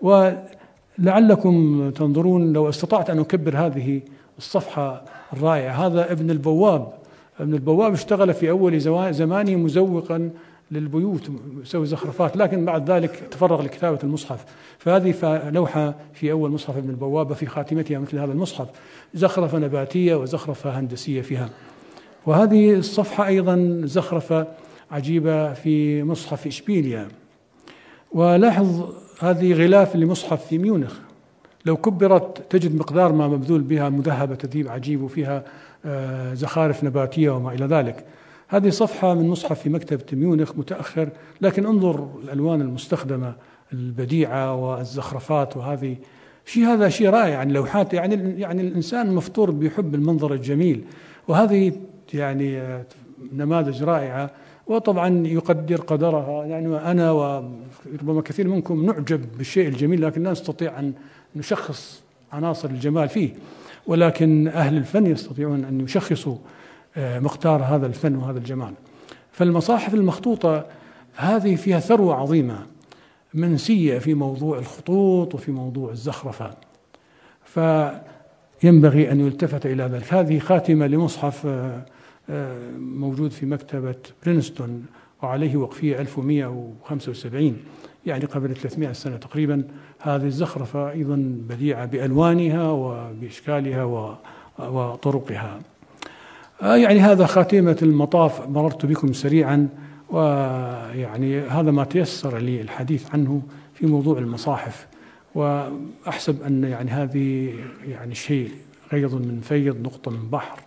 ولعلكم تنظرون لو استطعت أن أكبر هذه الصفحة الرائعة. هذا ابن البواب. ابن البواب اشتغل في أول زمانه مزوقا للبيوت، يسوي زخرفات، لكن بعد ذلك تفرغ لكتابة المصحف. فهذه لوحة في أول مصحف ابن البواب في خاتمتها مثل هذا المصحف، زخرفة نباتية وزخرفة هندسية فيها. وهذه الصفحة أيضا زخرفة عجيبة في مصحف إشبيليا. ولاحظ هذه غلاف لمصحف في ميونخ، لو كبرت تجد مقدار ما مبذول بها مذهبة تذهيب عجيب، وفيها زخارف نباتية وما إلى ذلك. هذه صفحة من مصحف في مكتبة ميونخ متأخر، لكن انظر الألوان المستخدمة البديعة والزخرفات، وهذه شيء هذا شيء رائع. يعني لوحات يعني يعني الإنسان مفطور بيحب المنظر الجميل، وهذه يعني نماذج رائعة. وطبعا يقدر قدرها، يعني أنا وربما كثير منكم نعجب بالشيء الجميل، لكن لا نستطيع أن نشخص عناصر الجمال فيه، ولكن أهل الفن يستطيعون أن يشخصوا مقدار هذا الفن وهذا الجمال. فالمصاحف المخطوطة هذه فيها ثروة عظيمة منسية في موضوع الخطوط وفي موضوع الزخرفة، فينبغي أن يلتفت إلى ذلك. هذه خاتمة لمصحف موجود في مكتبة برينستون، وعليه وقفية ألف ومئة وخمسة وسبعين، يعني قبل ثلاثمئة سنة تقريبا. هذه الزخرفة أيضا بديعة بألوانها وبإشكالها وطرقها. يعني هذا خاتمة المطاف، مررت بكم سريعا، ويعني هذا ما تيسر لي الحديث عنه في موضوع المصاحف، وأحسب أن يعني هذه يعني شيء غيض من فيض، نقطة من بحر،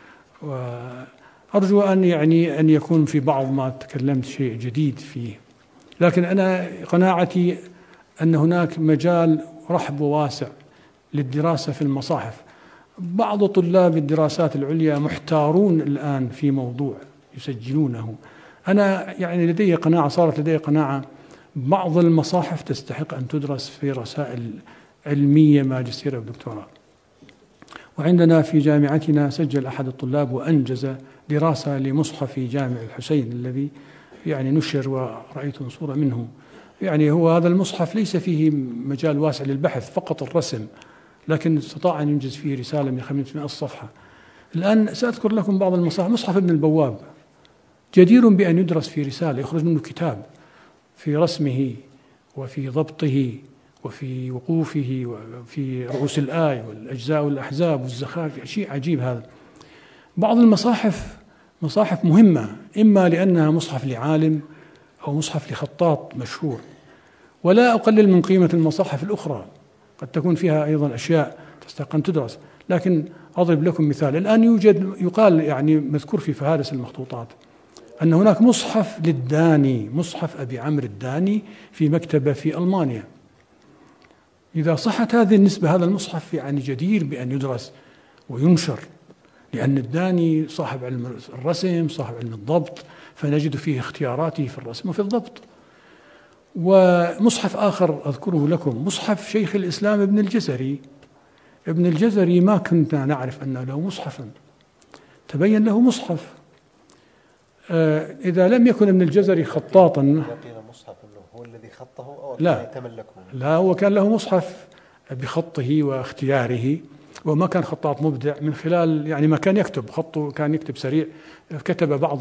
وأرجو أن يعني أن يكون في بعض ما تكلمت شيء جديد فيه. لكن أنا قناعتي أن هناك مجال رحب وواسع للدراسة في المصاحف. بعض طلاب الدراسات العليا محتارون الآن في موضوع يسجلونه. أنا يعني لدي قناعة، صارت لدي قناعة بعض المصاحف تستحق أن تدرس في رسائل علمية ماجستير أو دكتوراه. وعندنا في جامعتنا سجل أحد الطلاب وأنجز دراسة لمصحف جامع الحسين الذي يعني نشر ورأيت صورة منه. يعني هو هذا المصحف ليس فيه مجال واسع للبحث، فقط الرسم، لكن استطاع أن ينجز فيه رسالة من خمسمائة صفحة. الآن سأذكر لكم بعض المصاحف. مصحف ابن البواب جدير بأن يدرس في رسالة، يخرج منه كتاب في رسمه وفي ضبطه وفي وقوفه وفي رؤوس الآية والأجزاء والأحزاب والزخارف، شيء عجيب هذا. بعض المصاحف مصاحف مهمة، إما لأنها مصحف لعالم أو مصحف لخطاط مشهور، ولا أقلل من قيمة المصاحف الأخرى، قد تكون فيها أيضا أشياء تستحق أن تدرس. لكن أضرب لكم مثال. الآن يوجد يقال يعني مذكور في فهارس المخطوطات أن هناك مصحف للداني، مصحف أبي عمرو الداني في مكتبة في ألمانيا. إذا صحت هذه النسبة هذا المصحف يعني جدير بأن يدرس وينشر، لأن الداني صاحب علم الرسم، صاحب علم الضبط، فنجد فيه اختياراته في الرسم وفي الضبط. ومصحف آخر أذكره لكم، مصحف شيخ الإسلام ابن الجزري. ابن الجزري ما كنا نعرف أنه له مصحفا، تبين له مصحف. آه إذا لم يكن ابن الجزري خطاطا، يعطينا مصحف هو الذي خطه أو لا يتملكه؟ لا، هو كان له مصحف بخطه واختياره، وما كان خطاط مبدع من خلال يعني ما كان يكتب، خطه كان يكتب سريع. كتب بعض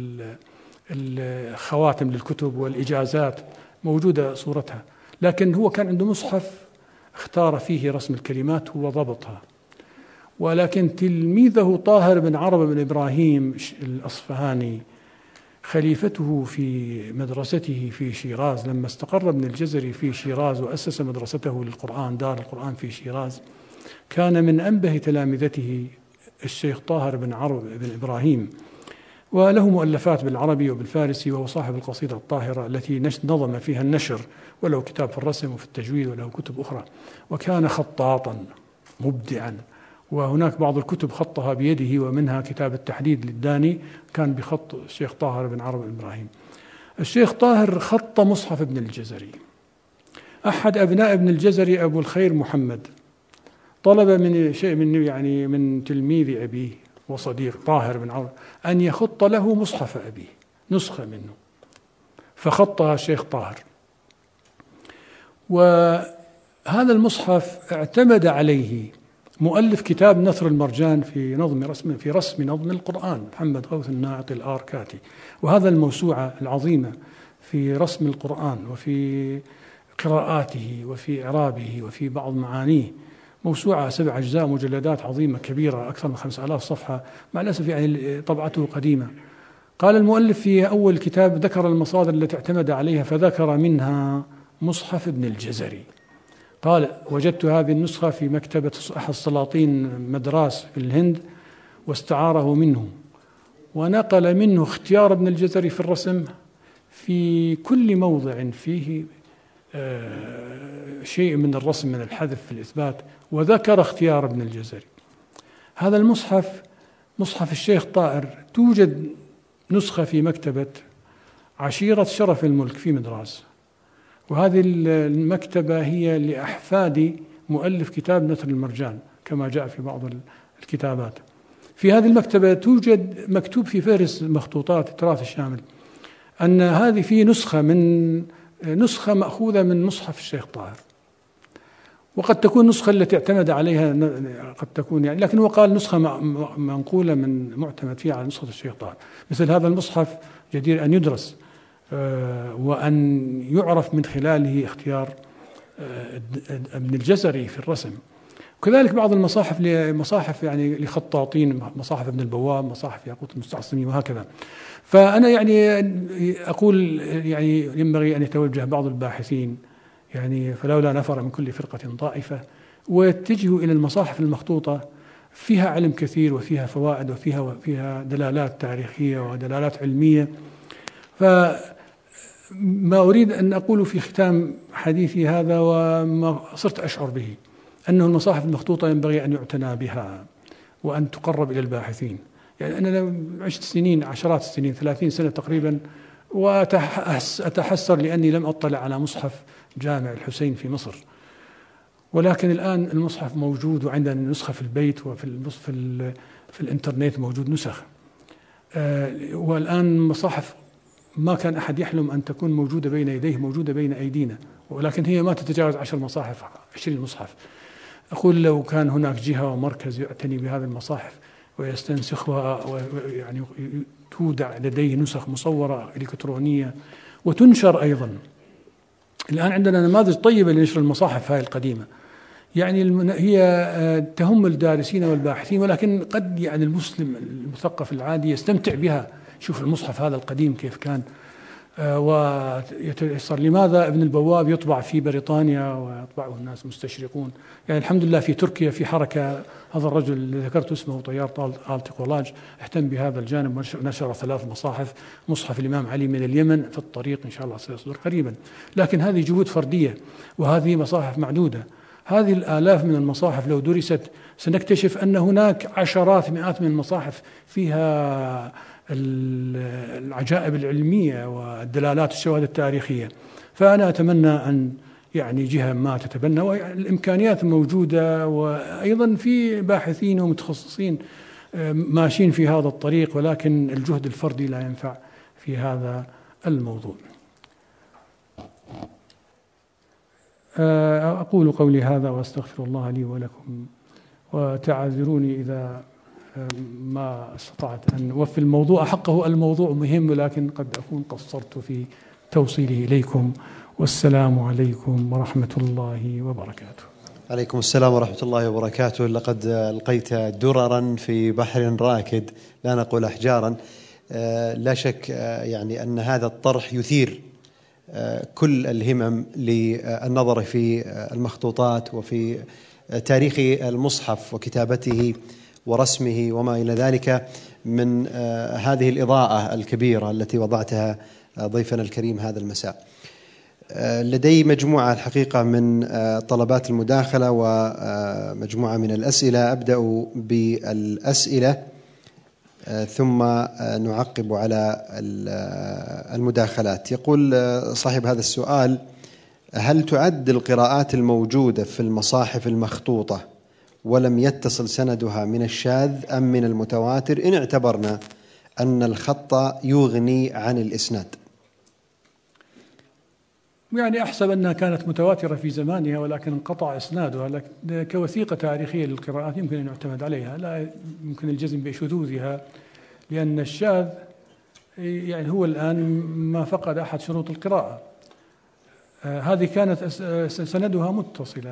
الخواتم للكتب والإجازات موجودة صورتها، لكن هو كان عنده مصحف اختار فيه رسم الكلمات وضبطها. ولكن تلميذه طاهر بن عرب بن إبراهيم الأصفهاني، خليفته في مدرسته في شيراز، لما استقر ابن الجزري في شيراز وأسس مدرسته للقرآن دار القرآن في شيراز، كان من أنبه تلامذته الشيخ طاهر بن عرب بن إبراهيم، وله مؤلفات بالعربي وبالفارسي، وهو صاحب القصيدة الطاهرة التي نظم فيها النشر، وله كتاب في الرسم وفي التجويد وله كتب أخرى. وكان خطاطا مبدعا، وهناك بعض الكتب خطها بيده، ومنها كتاب التحديد للداني كان بخط الشيخ طاهر بن عرب بن إبراهيم. الشيخ طاهر خط مصحف ابن الجزري. أحد أبناء ابن الجزري أبو الخير محمد طلب من شيء من يعني من تلميذ أبيه وصديق طاهر بن عرب أن يخط له مصحف أبيه، نسخة منه، فخطها الشيخ طاهر. وهذا المصحف اعتمد عليه مؤلف كتاب نثر المرجان في نظم رسم في رسم نظم القرآن، محمد غوث الناعطي الآركاتي. وهذا الموسوعة العظيمة في رسم القرآن وفي قراءاته وفي إعرابه وفي بعض معانيه، موسوعة سبع أجزاء، مجلدات عظيمة كبيرة أكثر من خمسة آلاف صفحة، مع الأسف يعني طبعته قديمة. قال المؤلف في أول كتاب ذكر المصادر التي اعتمد عليها، فذكر منها مصحف ابن الجزري. قال وجدت هذه النسخة في مكتبة أحد السلاطين مدراس في الهند واستعاره منه، ونقل منه اختيار ابن الجزري في الرسم في كل موضع فيه آه شيء من الرسم من الحذف في الإثبات، وذكر اختيار ابن الجزري. هذا المصحف مصحف الشيخ طائر، توجد نسخة في مكتبة عشيرة شرف الملك في مدراس، وهذه المكتبة هي لأحفاد مؤلف كتاب نثر المرجان كما جاء في بعض الكتابات. في هذه المكتبة توجد مكتوب في فهرس مخطوطات التراث الشامل أن هذه في نسخة من نسخة مأخوذة من مصحف الشيخ طاهر، وقد تكون نسخة التي اعتمد عليها قد تكون يعني، لكن هو قال نسخة منقولة من معتمد فيها على نسخة الشيخ طاهر. مثل هذا المصحف جدير أن يدرس وأن يعرف من خلاله اختيار ابن الجزري في الرسم. وكذلك بعض المصاحف مصاحف يعني لخطاطين، مصاحف ابن البواب، مصاحف ياقوت المستعصمي وهكذا. فأنا يعني أقول يعني ينبغي أن يتوجه بعض الباحثين يعني فلولا نفر من كل فرقة طائفة ويتجهوا إلى المصاحف المخطوطة، فيها علم كثير وفيها فوائد وفيها وفيها دلالات تاريخية ودلالات علمية. فما أريد أن أقول في ختام حديثي هذا وما صرت أشعر به، أنه المصاحف المخطوطة ينبغي أن يعتنى بها وأن تقرب إلى الباحثين. يعني أنا لو عشت سنين، عشرات السنين، ثلاثين سنة تقريبا، وأتحسر لأني لم أطلع على مصحف جامع الحسين في مصر، ولكن الآن المصحف موجود وعندنا نسخة في البيت، وفي في, ال في الإنترنت موجود نسخ. آه والآن مصاحف ما كان أحد يحلم أن تكون موجودة بين يديه موجودة بين أيدينا، ولكن هي ما تتجاوز عشر مصاحف، عشرين مصحف. أقول لو كان هناك جهة ومركز يعتني بهذه المصاحف ويستنسخها ويعني تودع لديه نسخ مصورة إلكترونية وتنشر أيضا. الآن عندنا نماذج طيبة لنشر المصاحف هاي القديمة، يعني هي تهم الدارسين والباحثين، ولكن قد يعني المسلم المثقف العادي يستمتع بها. شوف المصحف هذا القديم كيف كان، ويتيسر لماذا ابن البواب يطبع في بريطانيا ويطبعه الناس مستشرقون. يعني الحمد لله في تركيا في حركة، هذا الرجل اللي ذكرت اسمه طيار آلتيكولاج اهتم بهذا الجانب ونشر ثلاث مصاحف، مصحف الإمام علي من اليمن في الطريق إن شاء الله سيصدر قريبا. لكن هذه جهود فردية وهذه مصاحف معدودة. هذه الآلاف من المصاحف لو درست سنكتشف أن هناك عشرات مئات من المصاحف فيها العجائب العلمية والدلالات والشواهد التاريخية. فأنا أتمنى أن يعني جهة ما تتبنى، والإمكانيات موجودة، وأيضا في باحثين ومتخصصين ماشيين في هذا الطريق، ولكن الجهد الفردي لا ينفع في هذا الموضوع. أقول قولي هذا وأستغفر الله لي ولكم، وتعذروني إذا ما استطعت أن أوفي الموضوع حقه. الموضوع مهم، لكن قد أكون قصرت في توصيله إليكم. والسلام عليكم ورحمة الله وبركاته. عليكم السلام ورحمة الله وبركاته. لقد ألقيت دررا في بحر راكد، لا نقول أحجارا. لا شك يعني أن هذا الطرح يثير كل الهمم للنظر في المخطوطات وفي تاريخ المصحف وكتابته ورسمه وما إلى ذلك من هذه الإضاءة الكبيرة التي وضعتها ضيفنا الكريم هذا المساء. لدي مجموعة الحقيقة من طلبات المداخلة ومجموعة من الأسئلة. أبدأ بالأسئلة ثم نعقب على المداخلات. يقول صاحب هذا السؤال: هل تعد القراءات الموجودة في المصاحف المخطوطة ولم يتصل سندها من الشاذ أم من المتواتر، إن اعتبرنا أن الخط يغني عن الإسناد؟ يعني أحسب أنها كانت متواترة في زمانها ولكن انقطع إسنادها، لكن كوثيقة تاريخية للقراءات يمكن أن يعتمد عليها، لا يمكن الجزم بشذوذها، لأن الشاذ يعني هو الآن ما فقد أحد شروط القراءة. آه هذه كانت سندها متصلا.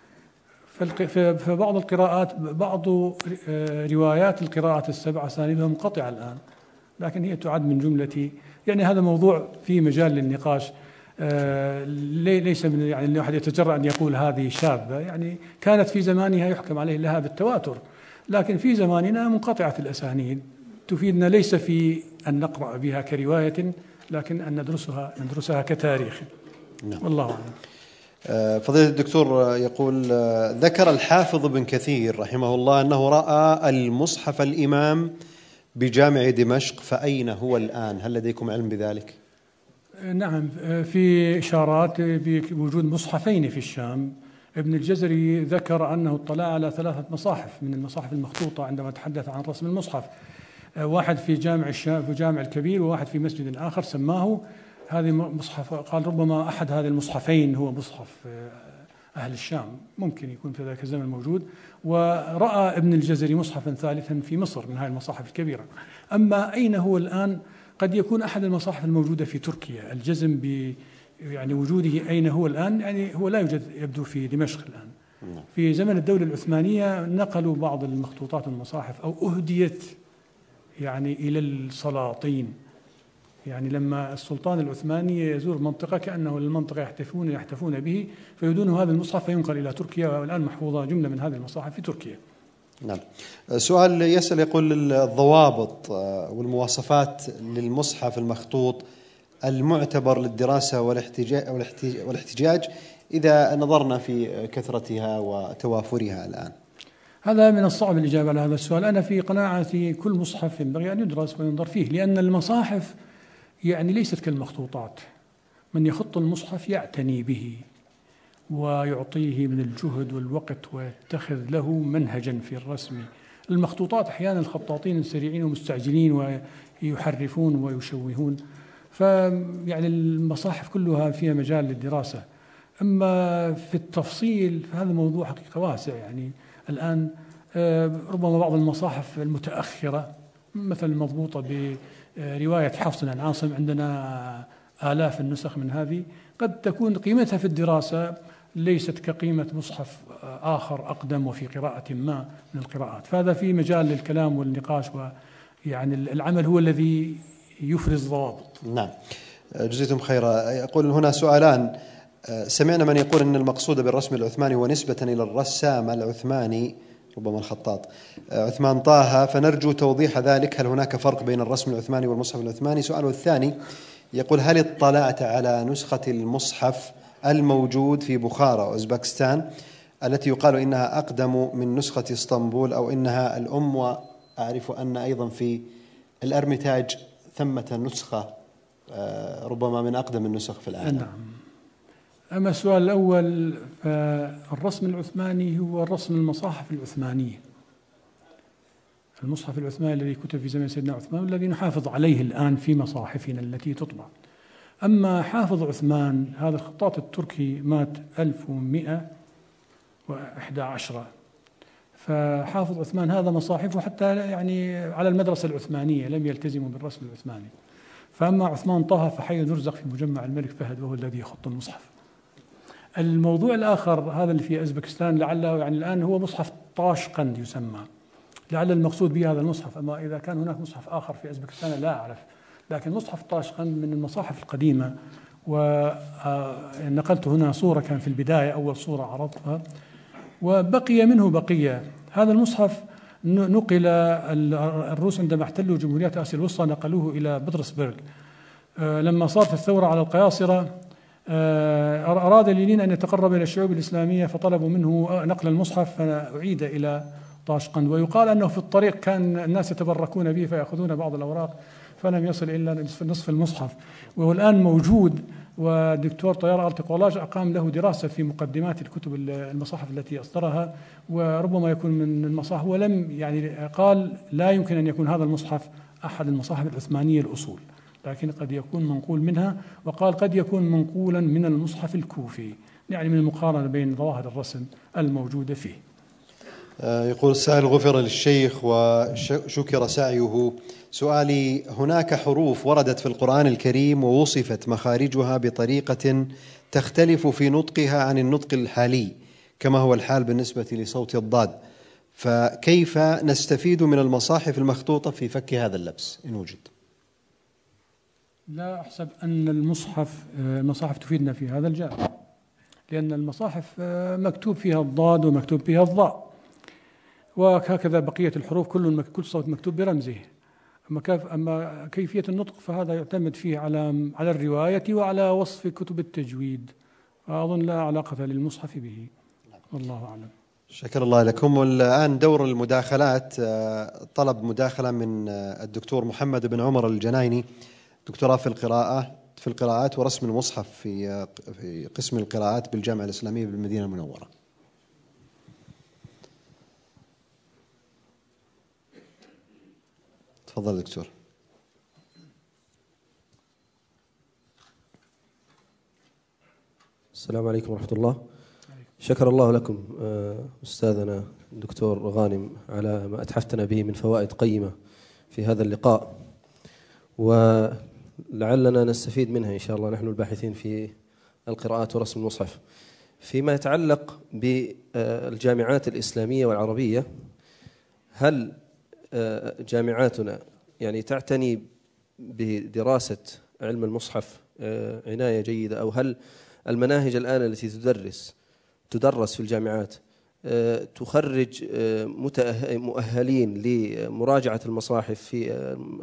فبعض القراءات، بعض روايات القراءة السبعة ساندها منقطعة الآن، لكن هي تعد من جملة، يعني هذا موضوع في مجال للنقاش. آه ليس من يعني الواحد يتجرأ أن يقول هذه شاذة، يعني كانت في زمانها يحكم عليه لها بالتواتر، لكن في زماننا منقطعة الأسانيد، تفيدنا ليس في أن نقرأ بها كرواية، لكن أن ندرسها ندرسها كتاريخ. نعم. والله أعلم. فضيلة الدكتور يقول: ذكر الحافظ ابن كثير رحمه الله أنه رأى المصحف الإمام بجامع دمشق، فأين هو الآن؟ هل لديكم علم بذلك؟ نعم، في إشارات بوجود مصحفين في الشام. ابن الجزري ذكر أنه اطلع على ثلاثة مصاحف من المصاحف المخطوطة عندما تحدث عن رسم المصحف، واحد في جامع الشام في جامع الكبير، وواحد في مسجد آخر سماه هذه مصحف. قال ربما أحد هذه المصحفين هو مصحف أهل الشام، ممكن يكون في ذلك الزمن موجود. ورأى ابن الجزري مصحفا ثالثا في مصر من هذه المصاحف الكبيرة. أما أين هو الآن؟ قد يكون أحد المصاحف الموجودة في تركيا. الجزم ب يعني وجوده أين هو الآن، يعني هو لا يوجد يبدو في دمشق الآن. في زمن الدولة العثمانية نقلوا بعض المخطوطات والمصاحف أو أهديت يعني إلى السلاطين. يعني لما السلطان العثماني يزور منطقة كأنه المنطقة يحتفون يحتفون به فيدون هذا المصحف فينقل إلى تركيا، والآن محفوظة جملة من هذه المصاحف في تركيا. نعم. سؤال يسأل يقول الضوابط والمواصفات للمصحف المخطوط المعتبر للدراسة والاحتجاج إذا نظرنا في كثرتها وتوافرها الآن. هذا من الصعب الإجابة على هذا السؤال. أنا في قناعتي كل مصحف ينبغي أن يدرس وينظر فيه، لأن المصاحف يعني ليست كالمخطوطات. من يخط المصحف يعتني به ويعطيه من الجهد والوقت ويتخذ له منهجا في الرسم. المخطوطات أحيانا الخطاطين سريعين ومستعجلين ويحرفون ويشوهون، فيعني المصاحف كلها فيها مجال للدراسة. أما في التفصيل فهذا موضوع حقيقة واسع. يعني الآن ربما بعض المصاحف المتأخرة مثل المضبوطة برواية حفص عن عاصم، عندنا آلاف النسخ من هذه، قد تكون قيمتها في الدراسة ليست كقيمة مصحف آخر أقدم وفي قراءة ما من القراءات. فهذا في مجال للكلام والنقاش، ويعني العمل هو الذي يفرز ضوابط. نعم، جزيتم خيرا. يقول هنا سؤالان. سمعنا من يقول أن المقصود بالرسم العثماني هو نسبة إلى الرسام العثماني ربما الخطاط عثمان طه، فنرجو توضيح ذلك. هل هناك فرق بين الرسم العثماني والمصحف العثماني؟ سؤاله الثاني يقول هل اطلعت على نسخة المصحف الموجود في بخارى أوزبكستان التي يقال إنها أقدم من نسخة اسطنبول أو إنها الأم؟ وأعرف أن أيضا في الأرميتاج ثمة نسخة ربما من أقدم النسخ في العالم. نعم. أما السؤال الأول فالرسم العثماني هو رسم المصاحف العثمانية. المصحف العثماني الذي كتب في زمن سيدنا عثمان الذي نحافظ عليه الآن في مصاحفنا التي تطبع. أما حافظ عثمان هذا الخطاط التركي مات ألف ومئة وإحدى عشرة، فحافظ عثمان هذا مصاحفه حتى يعني على المدرسة العثمانية لم يلتزموا بالرسم العثماني. فأما عثمان طه فحي يرزق في مجمع الملك فهد وهو الذي يخط المصحف. الموضوع الآخر هذا اللي في أوزبكستان لعله يعني الآن هو مصحف طاشقند يسمى، لعل المقصود به هذا المصحف. أما إذا كان هناك مصحف آخر في أوزبكستان لا أعرف، لكن مصحف طاشقند من المصاحف القديمة. ونقلت هنا صورة كان في البداية أول صورة عرضتها، وبقي منه بقية. هذا المصحف نقل الروس عندما احتلوا جمهوريات آسيا الوسطى نقلوه إلى بطرسبرغ. لما صارت الثورة على القياصرة أراد لينين أن يتقرب إلى الشعوب الإسلامية فطلبوا منه نقل المصحف فأعيد إلى طاشقند. ويقال أنه في الطريق كان الناس يتبركون به فيأخذون بعض الأوراق فلم يصل إلا نصف المصحف، وهو الآن موجود. ودكتور طيار أرتقولاج أقام له دراسة في مقدمات الكتب المصاحف التي أصدرها، وربما يكون من المصاحف. ولم يعني قال لا يمكن أن يكون هذا المصحف أحد المصاحف العثمانية الأصول، لكن قد يكون منقول منها. وقال قد يكون منقولا من المصحف الكوفي، يعني من المقارنة بين ظواهر الرسم الموجودة فيه. يقول السائل غفر للشيخ وشكر سعيه. سؤالي هناك حروف وردت في القرآن الكريم ووصفت مخارجها بطريقة تختلف في نطقها عن النطق الحالي كما هو الحال بالنسبة لصوت الضاد، فكيف نستفيد من المصاحف المخطوطة في فك هذا اللبس إن وجد؟ لا أحسب أن المصحف المصاحف تفيدنا في هذا الجانب، لأن المصاحف مكتوب فيها الضاد ومكتوب فيها الضاء، وهكذا بقية الحروف كل كل صوت مكتوب برمزه. أما أما كيفية النطق فهذا يعتمد فيه على على الرواية وعلى وصف كتب التجويد، أظن لا علاقة للمصحف به، والله أعلم. شكر الله لكم. والآن دور المداخلات. طلب مداخلة من الدكتور محمد بن عمر الجنايني، دكتوراه في القراءة في القراءات ورسم المصحف في في قسم القراءات بالجامعة الإسلامية بالمدينة المنورة. تفضل دكتور. السلام عليكم ورحمة الله. شكر الله لكم أستاذنا الدكتور غانم على ما أتحفتنا به من فوائد قيمة في هذا اللقاء، ولعلنا نستفيد منها إن شاء الله نحن الباحثين في القراءات ورسم المصحف. فيما يتعلق بالجامعات الإسلامية والعربية، هل جامعاتنا يعني تعتني بدراسة علم المصحف عناية جيدة، أو هل المناهج الآن التي تدرس تدرس في الجامعات تخرج مؤهلين لمراجعة المصاحف في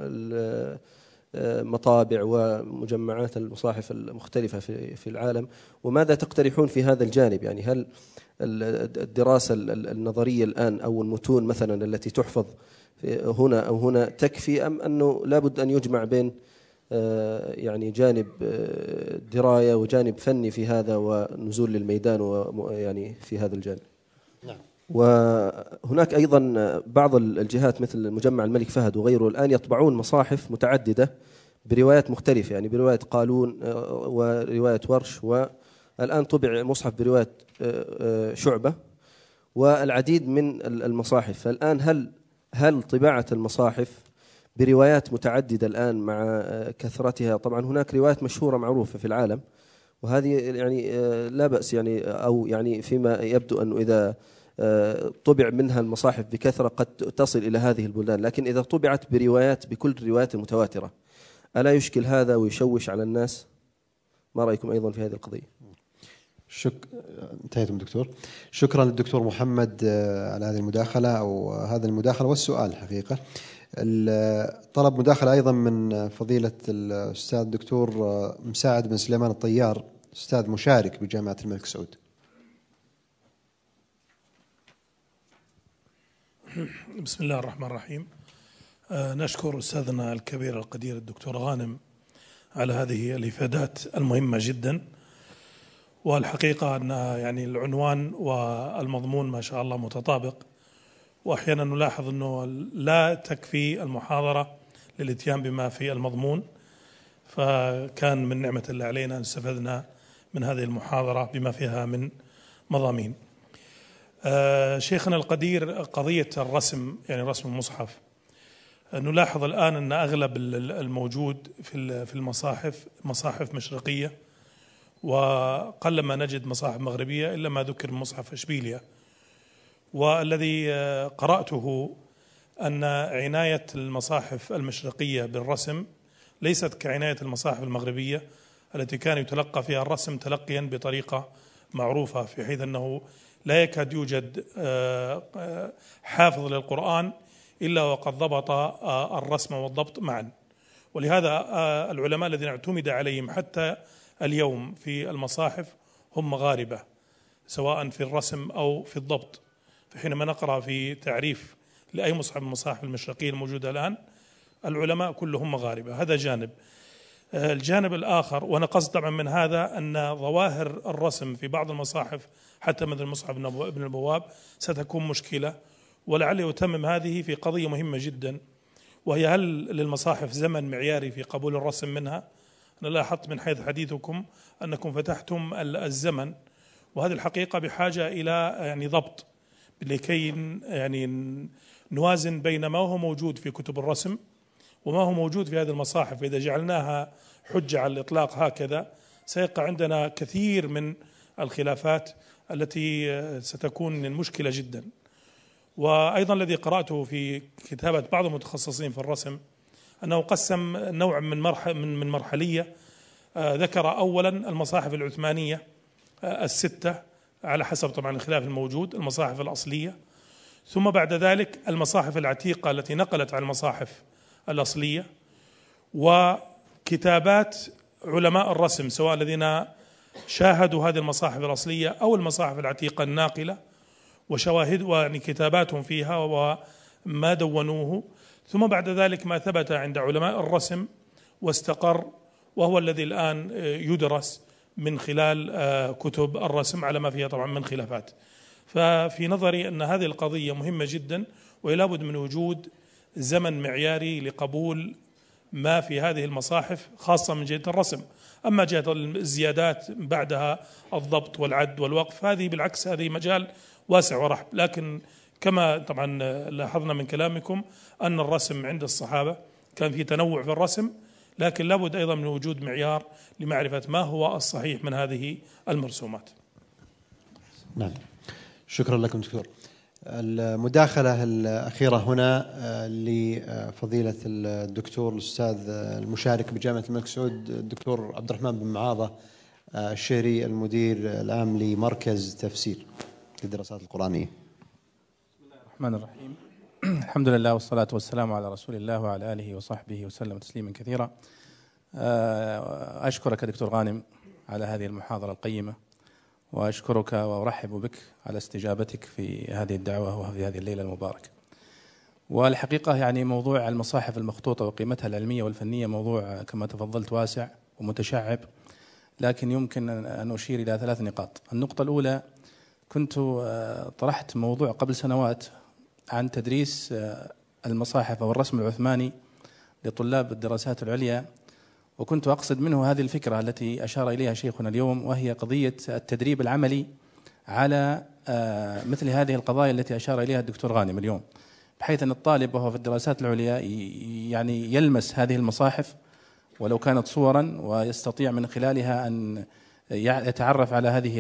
مطابع ومجمعات المصاحف المختلفة في العالم؟ وماذا تقترحون في هذا الجانب؟ يعني هل الدراسة النظرية الآن أو المتون مثلا التي تحفظ هنا أو هنا تكفي، أم أنه لابد أن يجمع بين يعني جانب دراية وجانب فني في هذا ونزول للميدان ويعني في هذا الجانب؟ نعم. وهناك أيضا بعض الجهات مثل مجمع الملك فهد وغيره الآن يطبعون مصاحف متعددة بروايات مختلفة، يعني برواية قالون ورواية ورش، والآن طبع مصحف برواية شعبة والعديد من المصاحف. فالآن هل هل طباعة المصاحف بروايات متعددة الآن مع كثرتها، طبعا هناك روايات مشهورة معروفة في العالم وهذه يعني لا بأس، يعني أو يعني فيما يبدو أنه إذا طبع منها المصاحف بكثرة قد تصل إلى هذه البلدان، لكن إذا طبعت بروايات بكل الروايات المتواترة ألا يشكل هذا ويشوش على الناس؟ ما رأيكم أيضا في هذه القضية؟ شك... انتهيتم دكتور. شكرا للدكتور محمد على هذه المداخلة أو هذا المداخلة والسؤال. حقيقة طلب مداخلة أيضا من فضيلة الأستاذ الدكتور مساعد بن سليمان الطيار، أستاذ مشارك بجامعة الملك سعود. بسم الله الرحمن الرحيم. نشكر أستاذنا الكبير القدير الدكتور غانم على هذه الإفادات المهمة جدا، والحقيقة أن يعني العنوان والمضمون ما شاء الله متطابق، وأحيانا نلاحظ أنه لا تكفي المحاضرة للاتيان بما في المضمون، فكان من نعمة الله علينا أن استفدنا من هذه المحاضرة بما فيها من مضامين. آه شيخنا القدير، قضية الرسم يعني رسم المصحف، نلاحظ الآن أن أغلب الموجود في المصاحف مصاحف مشرقية، وقلما نجد مصاحف مغربية إلا ما ذكر مصحف إشبيلية. والذي قرأته أن عناية المصاحف المشرقية بالرسم ليست كعناية المصاحف المغربية التي كان يتلقى فيها الرسم تلقيا بطريقة معروفة، في حيث أنه لا يكاد يوجد حافظ للقرآن إلا وقد ضبط الرسم والضبط معا. ولهذا العلماء الذين اعتمد عليهم حتى اليوم في المصاحف هم مغاربة، سواء في الرسم أو في الضبط. فحينما نقرأ في تعريف لأي مصحف من المصاحف المشرقية الموجودة الآن، العلماء كلهم مغاربة. هذا جانب. الجانب الآخر، وأنا قصد طبعا من هذا أن ظواهر الرسم في بعض المصاحف حتى مثل مصحف ابن البواب ستكون مشكلة، ولعل يتمم هذه في قضية مهمة جدا، وهي هل للمصاحف زمن معياري في قبول الرسم منها؟ أنا لاحظت من حيث حديثكم أنكم فتحتم الزمن، وهذه الحقيقة بحاجة إلى يعني ضبط لكي يعني نوازن بين ما هو موجود في كتب الرسم وما هو موجود في هذه المصاحف. إذا جعلناها حجة على الإطلاق هكذا سيقع عندنا كثير من الخلافات التي ستكون مشكلة جدا. وأيضا الذي قرأته في كتابة بعض المتخصصين في الرسم أنه قسم نوع من مرحلة من مرحلية، ذكر أولا المصاحف العثمانية الستة على حسب طبعا الخلاف الموجود، المصاحف الأصلية، ثم بعد ذلك المصاحف العتيقة التي نقلت عن المصاحف الأصلية، وكتابات علماء الرسم سواء الذين شاهدوا هذه المصاحف الأصلية أو المصاحف العتيقة الناقلة وشواهد ويعني كتاباتهم فيها وما دونوه، ثم بعد ذلك ما ثبت عند علماء الرسم واستقر، وهو الذي الآن يدرس من خلال كتب الرسم على ما فيها طبعا من خلافات. ففي نظري أن هذه القضية مهمة جدا، ولا بد من وجود زمن معياري لقبول ما في هذه المصاحف خاصة من جهة الرسم. أما جهة الزيادات بعدها الضبط والعد والوقف هذه بالعكس هذه مجال واسع ورحب، لكن كما طبعا لاحظنا من كلامكم أن الرسم عند الصحابة كان في تنوع في الرسم، لكن لابد أيضا من وجود معيار لمعرفة ما هو الصحيح من هذه المرسومات. نعم، شكرا لكم دكتور. المداخلة الأخيرة هنا لفضيلة الدكتور الأستاذ المشارك بجامعة الملك سعود الدكتور عبد الرحمن بن معاضة الشهري، المدير العام لمركز تفسير للدراسات القرآنية. بسم الله الرحمن الرحيم. الحمد لله والصلاة والسلام على رسول الله وعلى آله وصحبه وسلم تسليما كثيرا. أشكرك دكتور غانم على هذه المحاضرة القيمة، وأشكرك وأرحب بك على استجابتك في هذه الدعوة وفي هذه الليلة المباركة. والحقيقة يعني موضوع المصاحف المخطوطة وقيمتها العلمية والفنية موضوع كما تفضلت واسع ومتشعب، لكن يمكن أن أشير إلى ثلاث نقاط. النقطة الأولى، كنت طرحت موضوع قبل سنوات عن تدريس المصاحف أو الرسم العثماني لطلاب الدراسات العليا، وكنت أقصد منه هذه الفكرة التي أشار إليها شيخنا اليوم، وهي قضية التدريب العملي على مثل هذه القضايا التي أشار إليها الدكتور غانم اليوم، بحيث أن الطالب وهو في الدراسات العليا يعني يلمس هذه المصاحف ولو كانت صورا، ويستطيع من خلالها أن يتعرف على هذه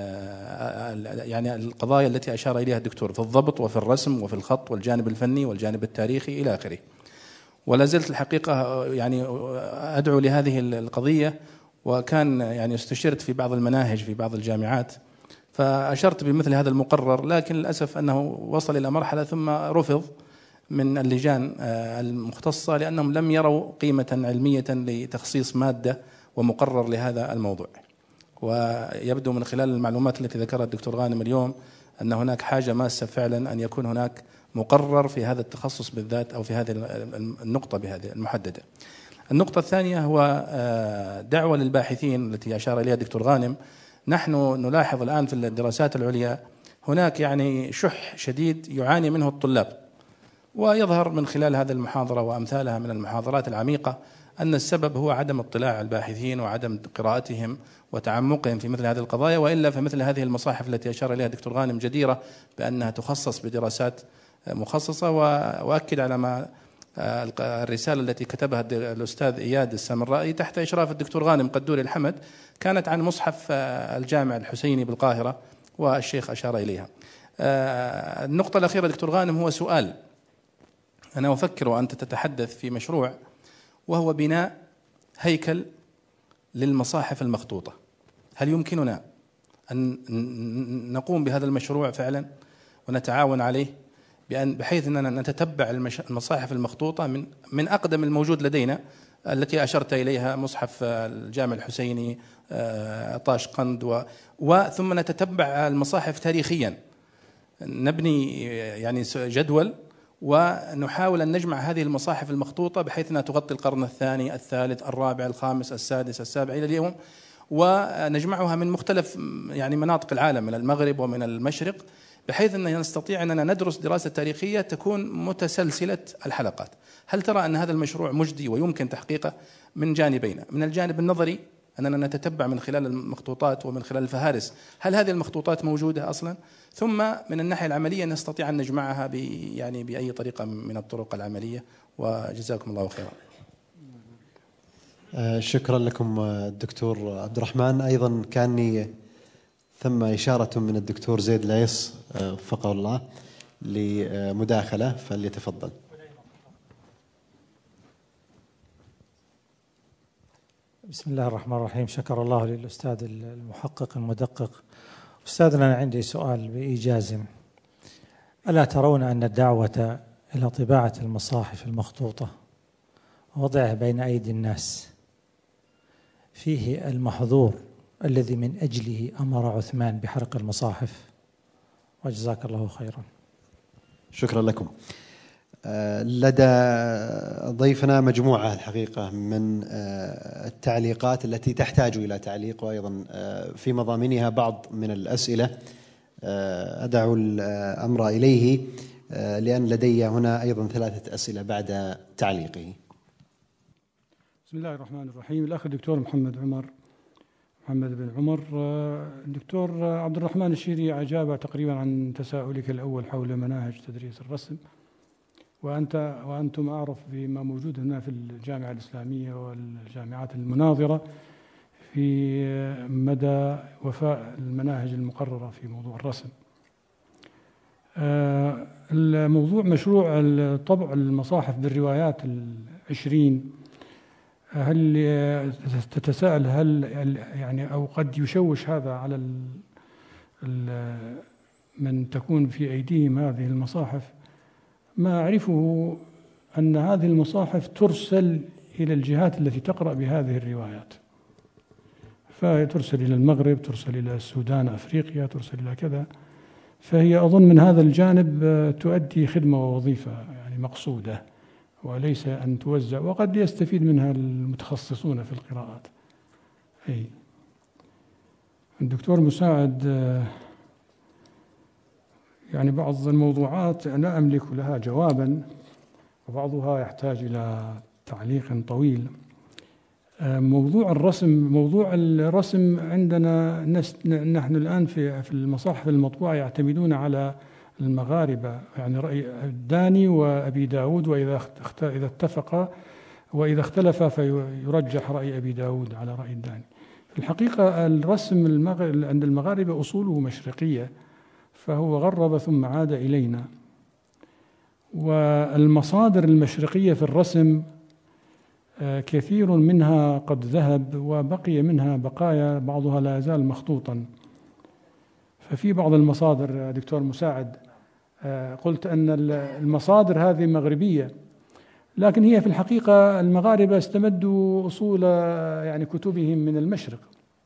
يعني القضايا التي أشار إليها الدكتور في الضبط وفي الرسم وفي الخط والجانب الفني والجانب التاريخي إلى آخره. ولا زلت الحقيقة يعني أدعو لهذه القضية، وكان يعني استشرت في بعض المناهج في بعض الجامعات فأشرت بمثل هذا المقرر، لكن للأسف أنه وصل إلى مرحلة ثم رفض من اللجان المختصة لأنهم لم يروا قيمة علمية لتخصيص مادة ومقرر لهذا الموضوع. ويبدو من خلال المعلومات التي ذكرها الدكتور غانم اليوم أن هناك حاجة ماسة فعلا أن يكون هناك مقرر في هذا التخصص بالذات أو في هذه النقطة بهذه المحددة. النقطة الثانية هو دعوة للباحثين التي أشار إليها الدكتور غانم. نحن نلاحظ الآن في الدراسات العليا هناك يعني شح شديد يعاني منه الطلاب، ويظهر من خلال هذه المحاضرة وأمثالها من المحاضرات العميقة أن السبب هو عدم اطلاع الباحثين وعدم قراءتهم وتعمقهم في مثل هذه القضايا، وإلا فمثل هذه المصاحف التي أشار إليها الدكتور غانم جديرة بأنها تخصص بدراسات مخصصة. وأؤكد على ما الرسالة التي كتبها الأستاذ إياد السامرائي تحت إشراف الدكتور غانم قدوري الحمد، كانت عن مصحف الجامع الحسيني بالقاهرة والشيخ أشار إليها. النقطة الأخيرة دكتور غانم هو سؤال. أنا أفكر وأنت تتحدث في مشروع وهو بناء هيكل للمصاحف المخطوطة. هل يمكننا أن نقوم بهذا المشروع فعلا ونتعاون عليه بأن بحيث أننا نتتبع المصاحف المخطوطة من من أقدم الموجود لدينا التي أشرت إليها مصحف الجامع الحسيني طاشقند و وثم نتتبع المصاحف تاريخيا، نبني يعني جدول ونحاول أن نجمع هذه المصاحف المخطوطة بحيث أنها تغطي القرن الثاني الثالث الرابع الخامس السادس السابع إلى اليوم، ونجمعها من مختلف يعني مناطق العالم من المغرب ومن المشرق، بحيث أننا نستطيع أننا ندرس دراسة تاريخية تكون متسلسلة الحلقات. هل ترى أن هذا المشروع مجدي ويمكن تحقيقه من جانبين؟ من الجانب النظري أننا نتتبع من خلال المخطوطات ومن خلال الفهارس هل هذه المخطوطات موجودة أصلا، ثم من الناحية العملية نستطيع أن نجمعها يعني بأي طريقة من الطرق العملية. وجزاكم الله خيرا. شكرا لكم الدكتور عبد الرحمن. أيضا كان ثم إشارة من الدكتور زيد العيص وفقه الله لمداخلة، فليتفضل. بسم الله الرحمن الرحيم. شكر الله للأستاذ المحقق المدقق. أستاذنا، أنا عندي سؤال بإيجاز. ألا ترون أن الدعوة إلى طباعة المصاحف المخطوطة ووضعها بين أيدي الناس فيه المحظور الذي من أجله أمر عثمان بحرق المصاحف؟ وجزاك الله خيرا. شكرا لكم. لدى ضيفنا مجموعة الحقيقة من التعليقات التي تحتاج إلى تعليق، وأيضا في مضامنها بعض من الأسئلة أدعو الأمر إليه لأن لدي هنا أيضا ثلاثة أسئلة بعد تعليقه. بسم الله الرحمن الرحيم. الأخ الدكتور محمد عمر محمد بن عمر. الدكتور عبد الرحمن الشيري أجاب تقريبا عن تساؤلك الأول حول مناهج تدريس الرسم، وأنت وأنتم أعرف بما موجود هنا في الجامعة الإسلامية والجامعات المناظرة في مدى وفاء المناهج المقررة في موضوع الرسم. الموضوع مشروع طبع المصاحف بالروايات العشرين، هل تتساءل هل يعني أو قد يشوش هذا على ال ال من تكون في أيديهم هذه المصاحف؟ ما أعرفه أن هذه المصاحف ترسل إلى الجهات التي تقرأ بهذه الروايات، فترسل إلى المغرب، ترسل إلى السودان، أفريقيا، ترسل إلى كذا. فهي أظن من هذا الجانب تؤدي خدمة ووظيفة يعني مقصودة، وليس أن توزع، وقد يستفيد منها المتخصصون في القراءات. أي الدكتور مساعد، يعني بعض الموضوعات لا أملك لها جوابا، وبعضها يحتاج إلى تعليق طويل. موضوع الرسم موضوع الرسم عندنا نحن الآن في في المصاحف المطبوعة يعتمدون على المغاربة، يعني رأي الداني وأبي داود، وإذا إذا اتفقا، وإذا اختلفا فيرجح رأي أبي داود على رأي الداني. في الحقيقة الرسم المغرب عند المغاربة أصوله مشرقية، فهو غرب ثم عاد إلينا، والمصادر المشرقية في الرسم كثير منها قد ذهب، وبقي منها بقايا، بعضها لا يزال مخطوطا. ففي بعض المصادر دكتور مساعد قلت أن المصادر هذه مغربية، لكن هي في الحقيقة المغاربة استمدوا أصول يعني كتبهم من المشرق.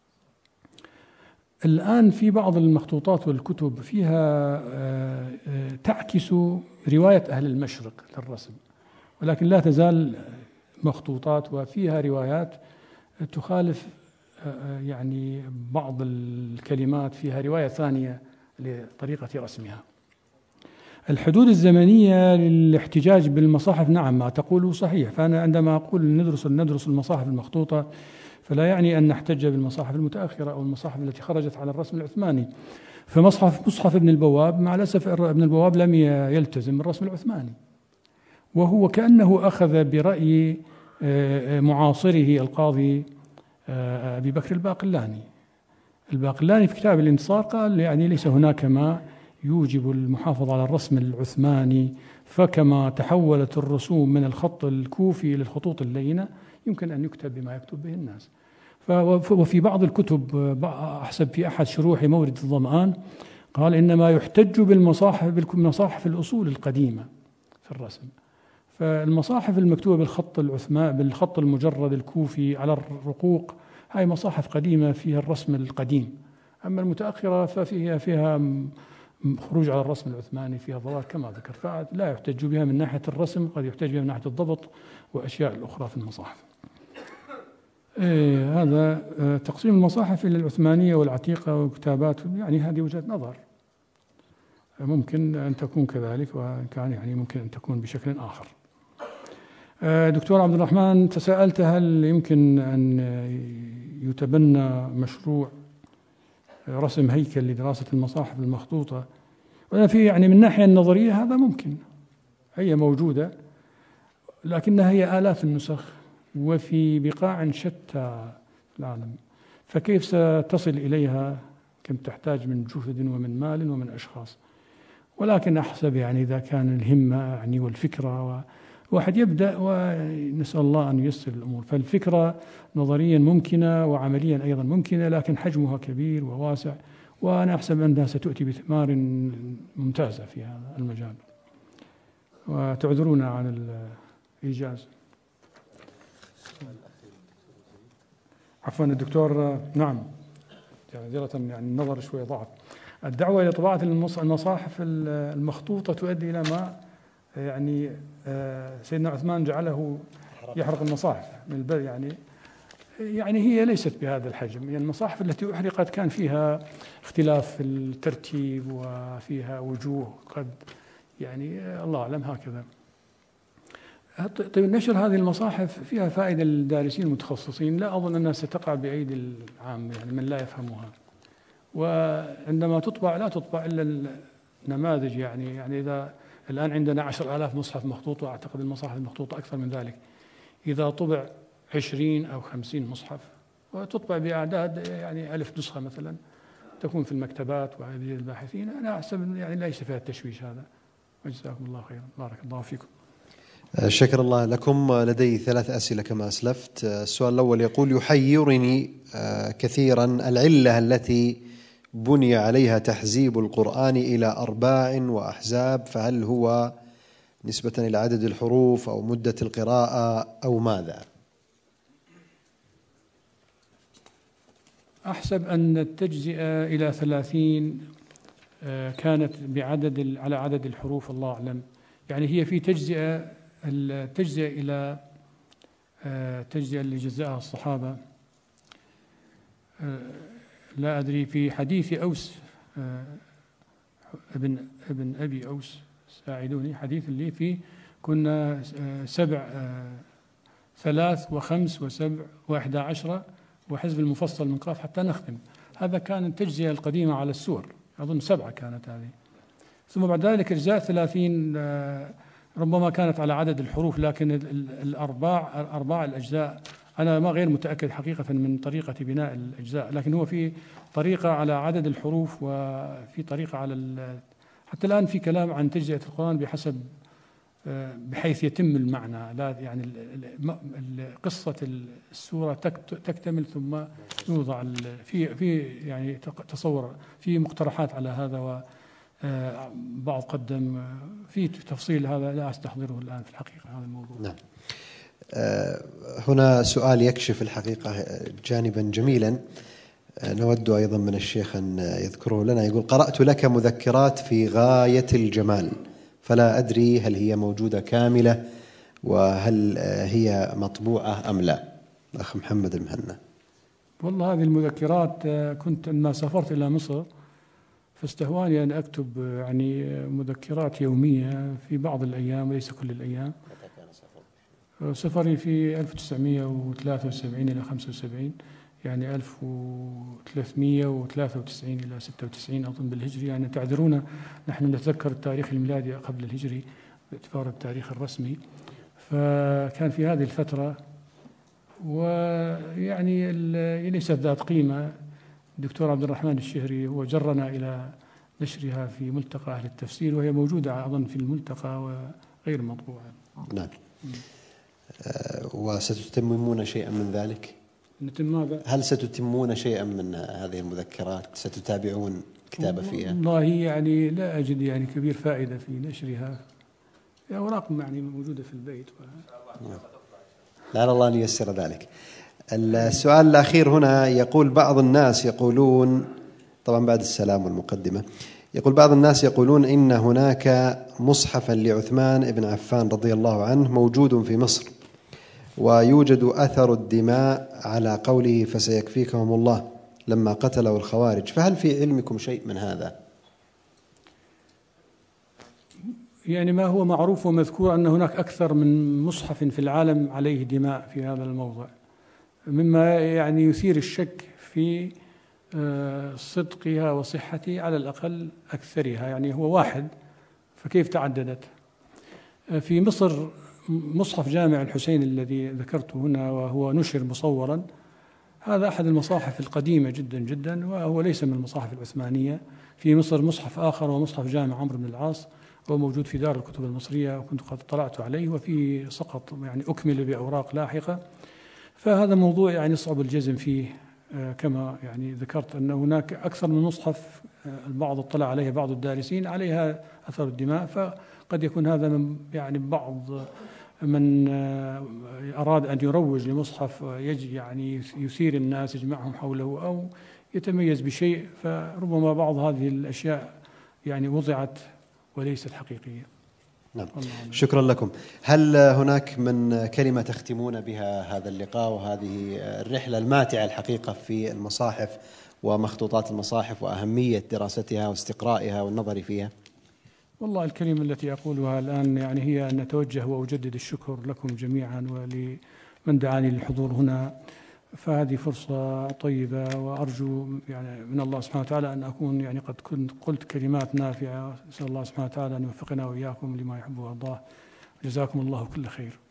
الآن في بعض المخطوطات والكتب فيها تعكس رواية أهل المشرق للرسم، ولكن لا تزال مخطوطات وفيها روايات تخالف يعني بعض الكلمات، فيها رواية ثانية لطريقة رسمها. الحدود الزمنية للاحتجاج بالمصاحف، نعم ما تقوله صحيح. فأنا عندما أقول ندرس ندرس المصاحف المخطوطة فلا يعني أن نحتج بالمصاحف المتأخرة أو المصاحف التي خرجت على الرسم العثماني. فمصحف مصحف ابن البواب مع الأسف ابن البواب لم يلتزم الرسم العثماني، وهو كأنه أخذ برأي معاصره القاضي أبي بكر الباقلاني. الباقلاني في كتاب الانتصار قال يعني ليس هناك ما يوجب المحافظة على الرسم العثماني، فكما تحولت الرسوم من الخط الكوفي للخطوط اللينة يمكن أن يكتب بما يكتب به الناس. وفي بعض الكتب، أحسب في أحد شروح مورد الظمآن، قال إنما يحتج بالمصاحف بالمصاحف الأصول القديمة في الرسم. فالمصاحف المكتوبة بالخط العثماني بالخط المجرد الكوفي على الرقوق هاي مصاحف قديمة فيها الرسم القديم، أما المتأخرة ففيها فيها خروج على الرسم العثماني، فيها ضلال كما ذكر، فلا يحتج بها من ناحية الرسم، قد يحتج بها من ناحية الضبط وأشياء الأخرى في المصاحف. إيه هذا تقسيم المصاحف إلى العثمانية والعتيقة وكتابات، يعني هذه وجهة نظر، ممكن أن تكون كذلك، وإن كان يعني ممكن أن تكون بشكل آخر. دكتور عبد الرحمن، تساءلت هل يمكن أن يتبنى مشروع رسم هيكل لدراسة المصاحف المخطوطة؟ وأنا في يعني من الناحية النظرية هذا ممكن، هي موجودة لكنها هي آلاف النسخ وفي بقاع شتى في العالم، فكيف ستصل إليها؟ كم تحتاج من جهد ومن مال ومن أشخاص. ولكن أحسب يعني إذا كان الهمة يعني والفكرة، واحد يبدأ ونسأل الله أن ييسر الأمور. فالفكرة نظريا ممكنة وعمليا أيضا ممكنة، لكن حجمها كبير وواسع، وأنا أحسب أنها ستؤتي بثمار ممتازة في هذا المجال. وتعذرونا عن الإيجاز. عفوا الدكتور، نعم معذرة يعني النظر شوي ضعف. الدعوة إلى طباعة المصاحف المخطوطة تؤدي إلى ما يعني سيدنا عثمان جعله يحرق المصاحف من البر، يعني يعني هي ليست بهذا الحجم. يعني المصاحف التي أحرقت كان فيها اختلاف في الترتيب وفيها وجوه قد يعني الله أعلم هكذا. طيب نشر هذه المصاحف فيها فائدة للدارسين المتخصصين، لا أظن أنها ستقع بأيدي العام يعني من لا يفهمها. وعندما تطبع لا تطبع إلا النماذج، يعني يعني إذا الآن عندنا عشر آلاف مصحف مخطوط، وأعتقد المصاحف المخطوطة أكثر من ذلك. إذا طبع عشرين أو خمسين مصحف وتطبع بأعداد يعني ألف نسخة مثلا تكون في المكتبات وعند الباحثين. أنا أحسب يعني ليس فيها التشويش هذا. وجزاكم الله خيرا، بارك الله فيكم. شكر الله لكم. لدي ثلاث أسئلة كما أسلفت. السؤال الأول يقول: يحيرني كثيرا العلة التي بني عليها تحزيب القرآن إلى أرباع وأحزاب، فهل هو نسبة إلى عدد الحروف أو مدة القراءة أو ماذا؟ أحسب أن التجزئة إلى ثلاثين كانت بعدد على عدد الحروف، الله أعلم. يعني هي في تجزئة التجزئة إلى التجزئة اللي جزأها الصحابة، لا أدري، في حديث أوس ابن ابن أبي أوس، ساعدوني، حديث اللي فيه كنا سبع ثلاث وخمس وسبع وإحدى عشرة وحزب المفصل من قاف حتى نختم. هذا كان التجزئة القديمة على السور، أظن سبعة كانت هذه. ثم بعد ذلك إجزاء ثلاثين ربما كانت على عدد الحروف، لكن الأرباع أرباع الأجزاء أنا ما غير متأكد حقيقة من طريقة بناء الأجزاء، لكن هو في طريقة على عدد الحروف وفي طريقة على حتى الآن في كلام عن تجزئة القرآن بحسب بحيث يتم المعنى، لا يعني قصة السورة تكتمل ثم يوضع في في يعني تصور في مقترحات على هذا، وبعض قدم في تفصيل هذا لا أستحضره الآن في الحقيقة هذا الموضوع. نعم. هنا سؤال يكشف الحقيقة جانبا جميلا نود أيضا من الشيخ أن يذكره لنا. يقول: قرأت لك مذكرات في غاية الجمال، فلا أدري هل هي موجودة كاملة وهل هي مطبوعة أم لا؟ أخ محمد المهنا. والله هذه المذكرات كنت لما سافرت إلى مصر فاستهواني أن أكتب يعني مذكرات يومية في بعض الأيام وليس كل الأيام. سفري في ألف وتسعمائة وثلاثة وسبعين إلى خمسة وسبعين، يعني ألف وثلاثمائة وثلاثة وتسعين إلى ستة وتسعين أظن بالهجري. يعني تعذرونا نحن نتذكر التاريخ الميلادي قبل الهجري باعتبار التاريخ الرسمي، فكان في هذه الفترة ويعني ليست ذات قيمة. الدكتور عبد الرحمن الشهري هو جرنا إلى نشرها في ملتقى أهل التفسير، وهي موجودة أظن في الملتقى وغير مطبوعة. نعم. أه وستتممون شيئا من ذلك؟ نتم ماذا؟ هل ستتمون شيئا من هذه المذكرات؟ ستتابعون كتابة فيها؟ والله يعني لا أجد يعني كبير فائدة في نشرها، أوراق يعني موجودة في البيت و... لعل الله أن ييسر ذلك. السؤال الأخير هنا يقول: بعض الناس يقولون، طبعا بعد السلام والمقدمة، يقول: بعض الناس يقولون إن هناك مصحفا لعثمان بن عفان رضي الله عنه موجود في مصر، ويوجد أثر الدماء على قوله فسيكفيكهم الله لما قتلوا الخوارج، فهل في علمكم شيء من هذا؟ يعني ما هو معروف ومذكور أن هناك أكثر من مصحف في العالم عليه دماء في هذا الموضع، مما يعني يثير الشك في صدقها وصحتها، على الأقل أكثرها. يعني هو واحد فكيف تعددت؟ في مصر مصحف جامع الحسين الذي ذكرته هنا وهو نشر مصورا، هذا أحد المصاحف القديمة جدا جدا، وهو ليس من المصاحف العثمانية. في مصر مصحف آخر ومصحف جامع عمرو بن العاص، هو موجود في دار الكتب المصرية وكنت قد اطلعت عليه، وفي سقط يعني أكمل بأوراق لاحقة. فهذا موضوع يعني صعب الجزم فيه، كما يعني ذكرت أن هناك أكثر من مصحف البعض اطلع عليه بعض الدارسين عليها أثر الدماء، فقد يكون هذا من يعني بعض من أراد أن يروج لمصحف يجي يعني يثير الناس يجمعهم حوله أو يتميز بشيء، فربما بعض هذه الأشياء يعني وضعت وليست حقيقية. نعم. شكرا لكم. هل هناك من كلمة تختمون بها هذا اللقاء وهذه الرحلة الماتعة الحقيقة في المصاحف ومخطوطات المصاحف وأهمية دراستها واستقرائها والنظر فيها؟ والله الكلمة التي أقولها الآن يعني هي أن أتوجه وأجدد الشكر لكم جميعا ولمن دعاني للحضور هنا، فهذه فرصة طيبة، وأرجو يعني من الله سبحانه وتعالى أن أكون يعني قد كنت قلت كلمات نافعة. أسأل الله سبحانه وتعالى أن يوفقنا وإياكم لما يحب ويرضاه. جزاكم الله كل خير.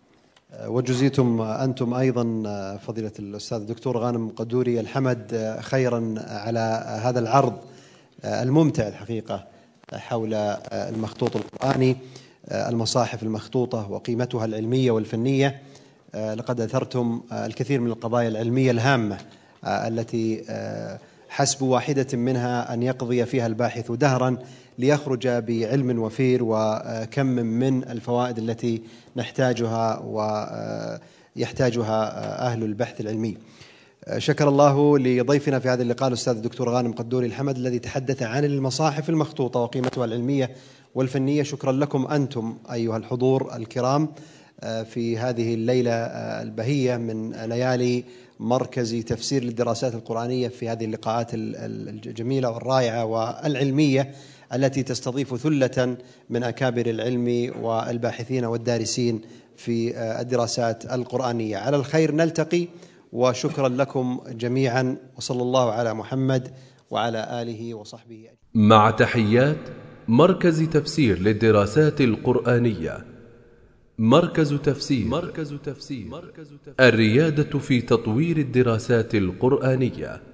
وجزيتم أنتم أيضا فضيلة الأستاذ الدكتور غانم قدوري الحمد خيرا على هذا العرض الممتع الحقيقة حول المخطوط القرآني، المصاحف المخطوطة وقيمتها العلمية والفنية. لقد أثرتم الكثير من القضايا العلمية الهامة التي حسب واحدة منها أن يقضي فيها الباحث دهرا ليخرج بعلم وفير وكم من الفوائد التي نحتاجها ويحتاجها أهل البحث العلمي. شكر الله لضيفنا في هذا اللقاء الأستاذ الدكتور غانم قدوري الحمد الذي تحدث عن المصاحف المخطوطة وقيمتها العلمية والفنية. شكرا لكم أنتم أيها الحضور الكرام في هذه الليلة البهية من ليالي مركز تفسير للدراسات القرآنية في هذه اللقاءات الجميلة والرائعة والعلمية التي تستضيف ثلة من أكابر العلم والباحثين والدارسين في الدراسات القرآنية. على الخير نلتقي، وشكرا لكم جميعا، وصلى الله على محمد وعلى آله وصحبه أجمعين. مع تحيات مركز تفسير للدراسات القرآنية. مركز تفسير. مركز تفسير. الريادة في تطوير الدراسات القرآنية.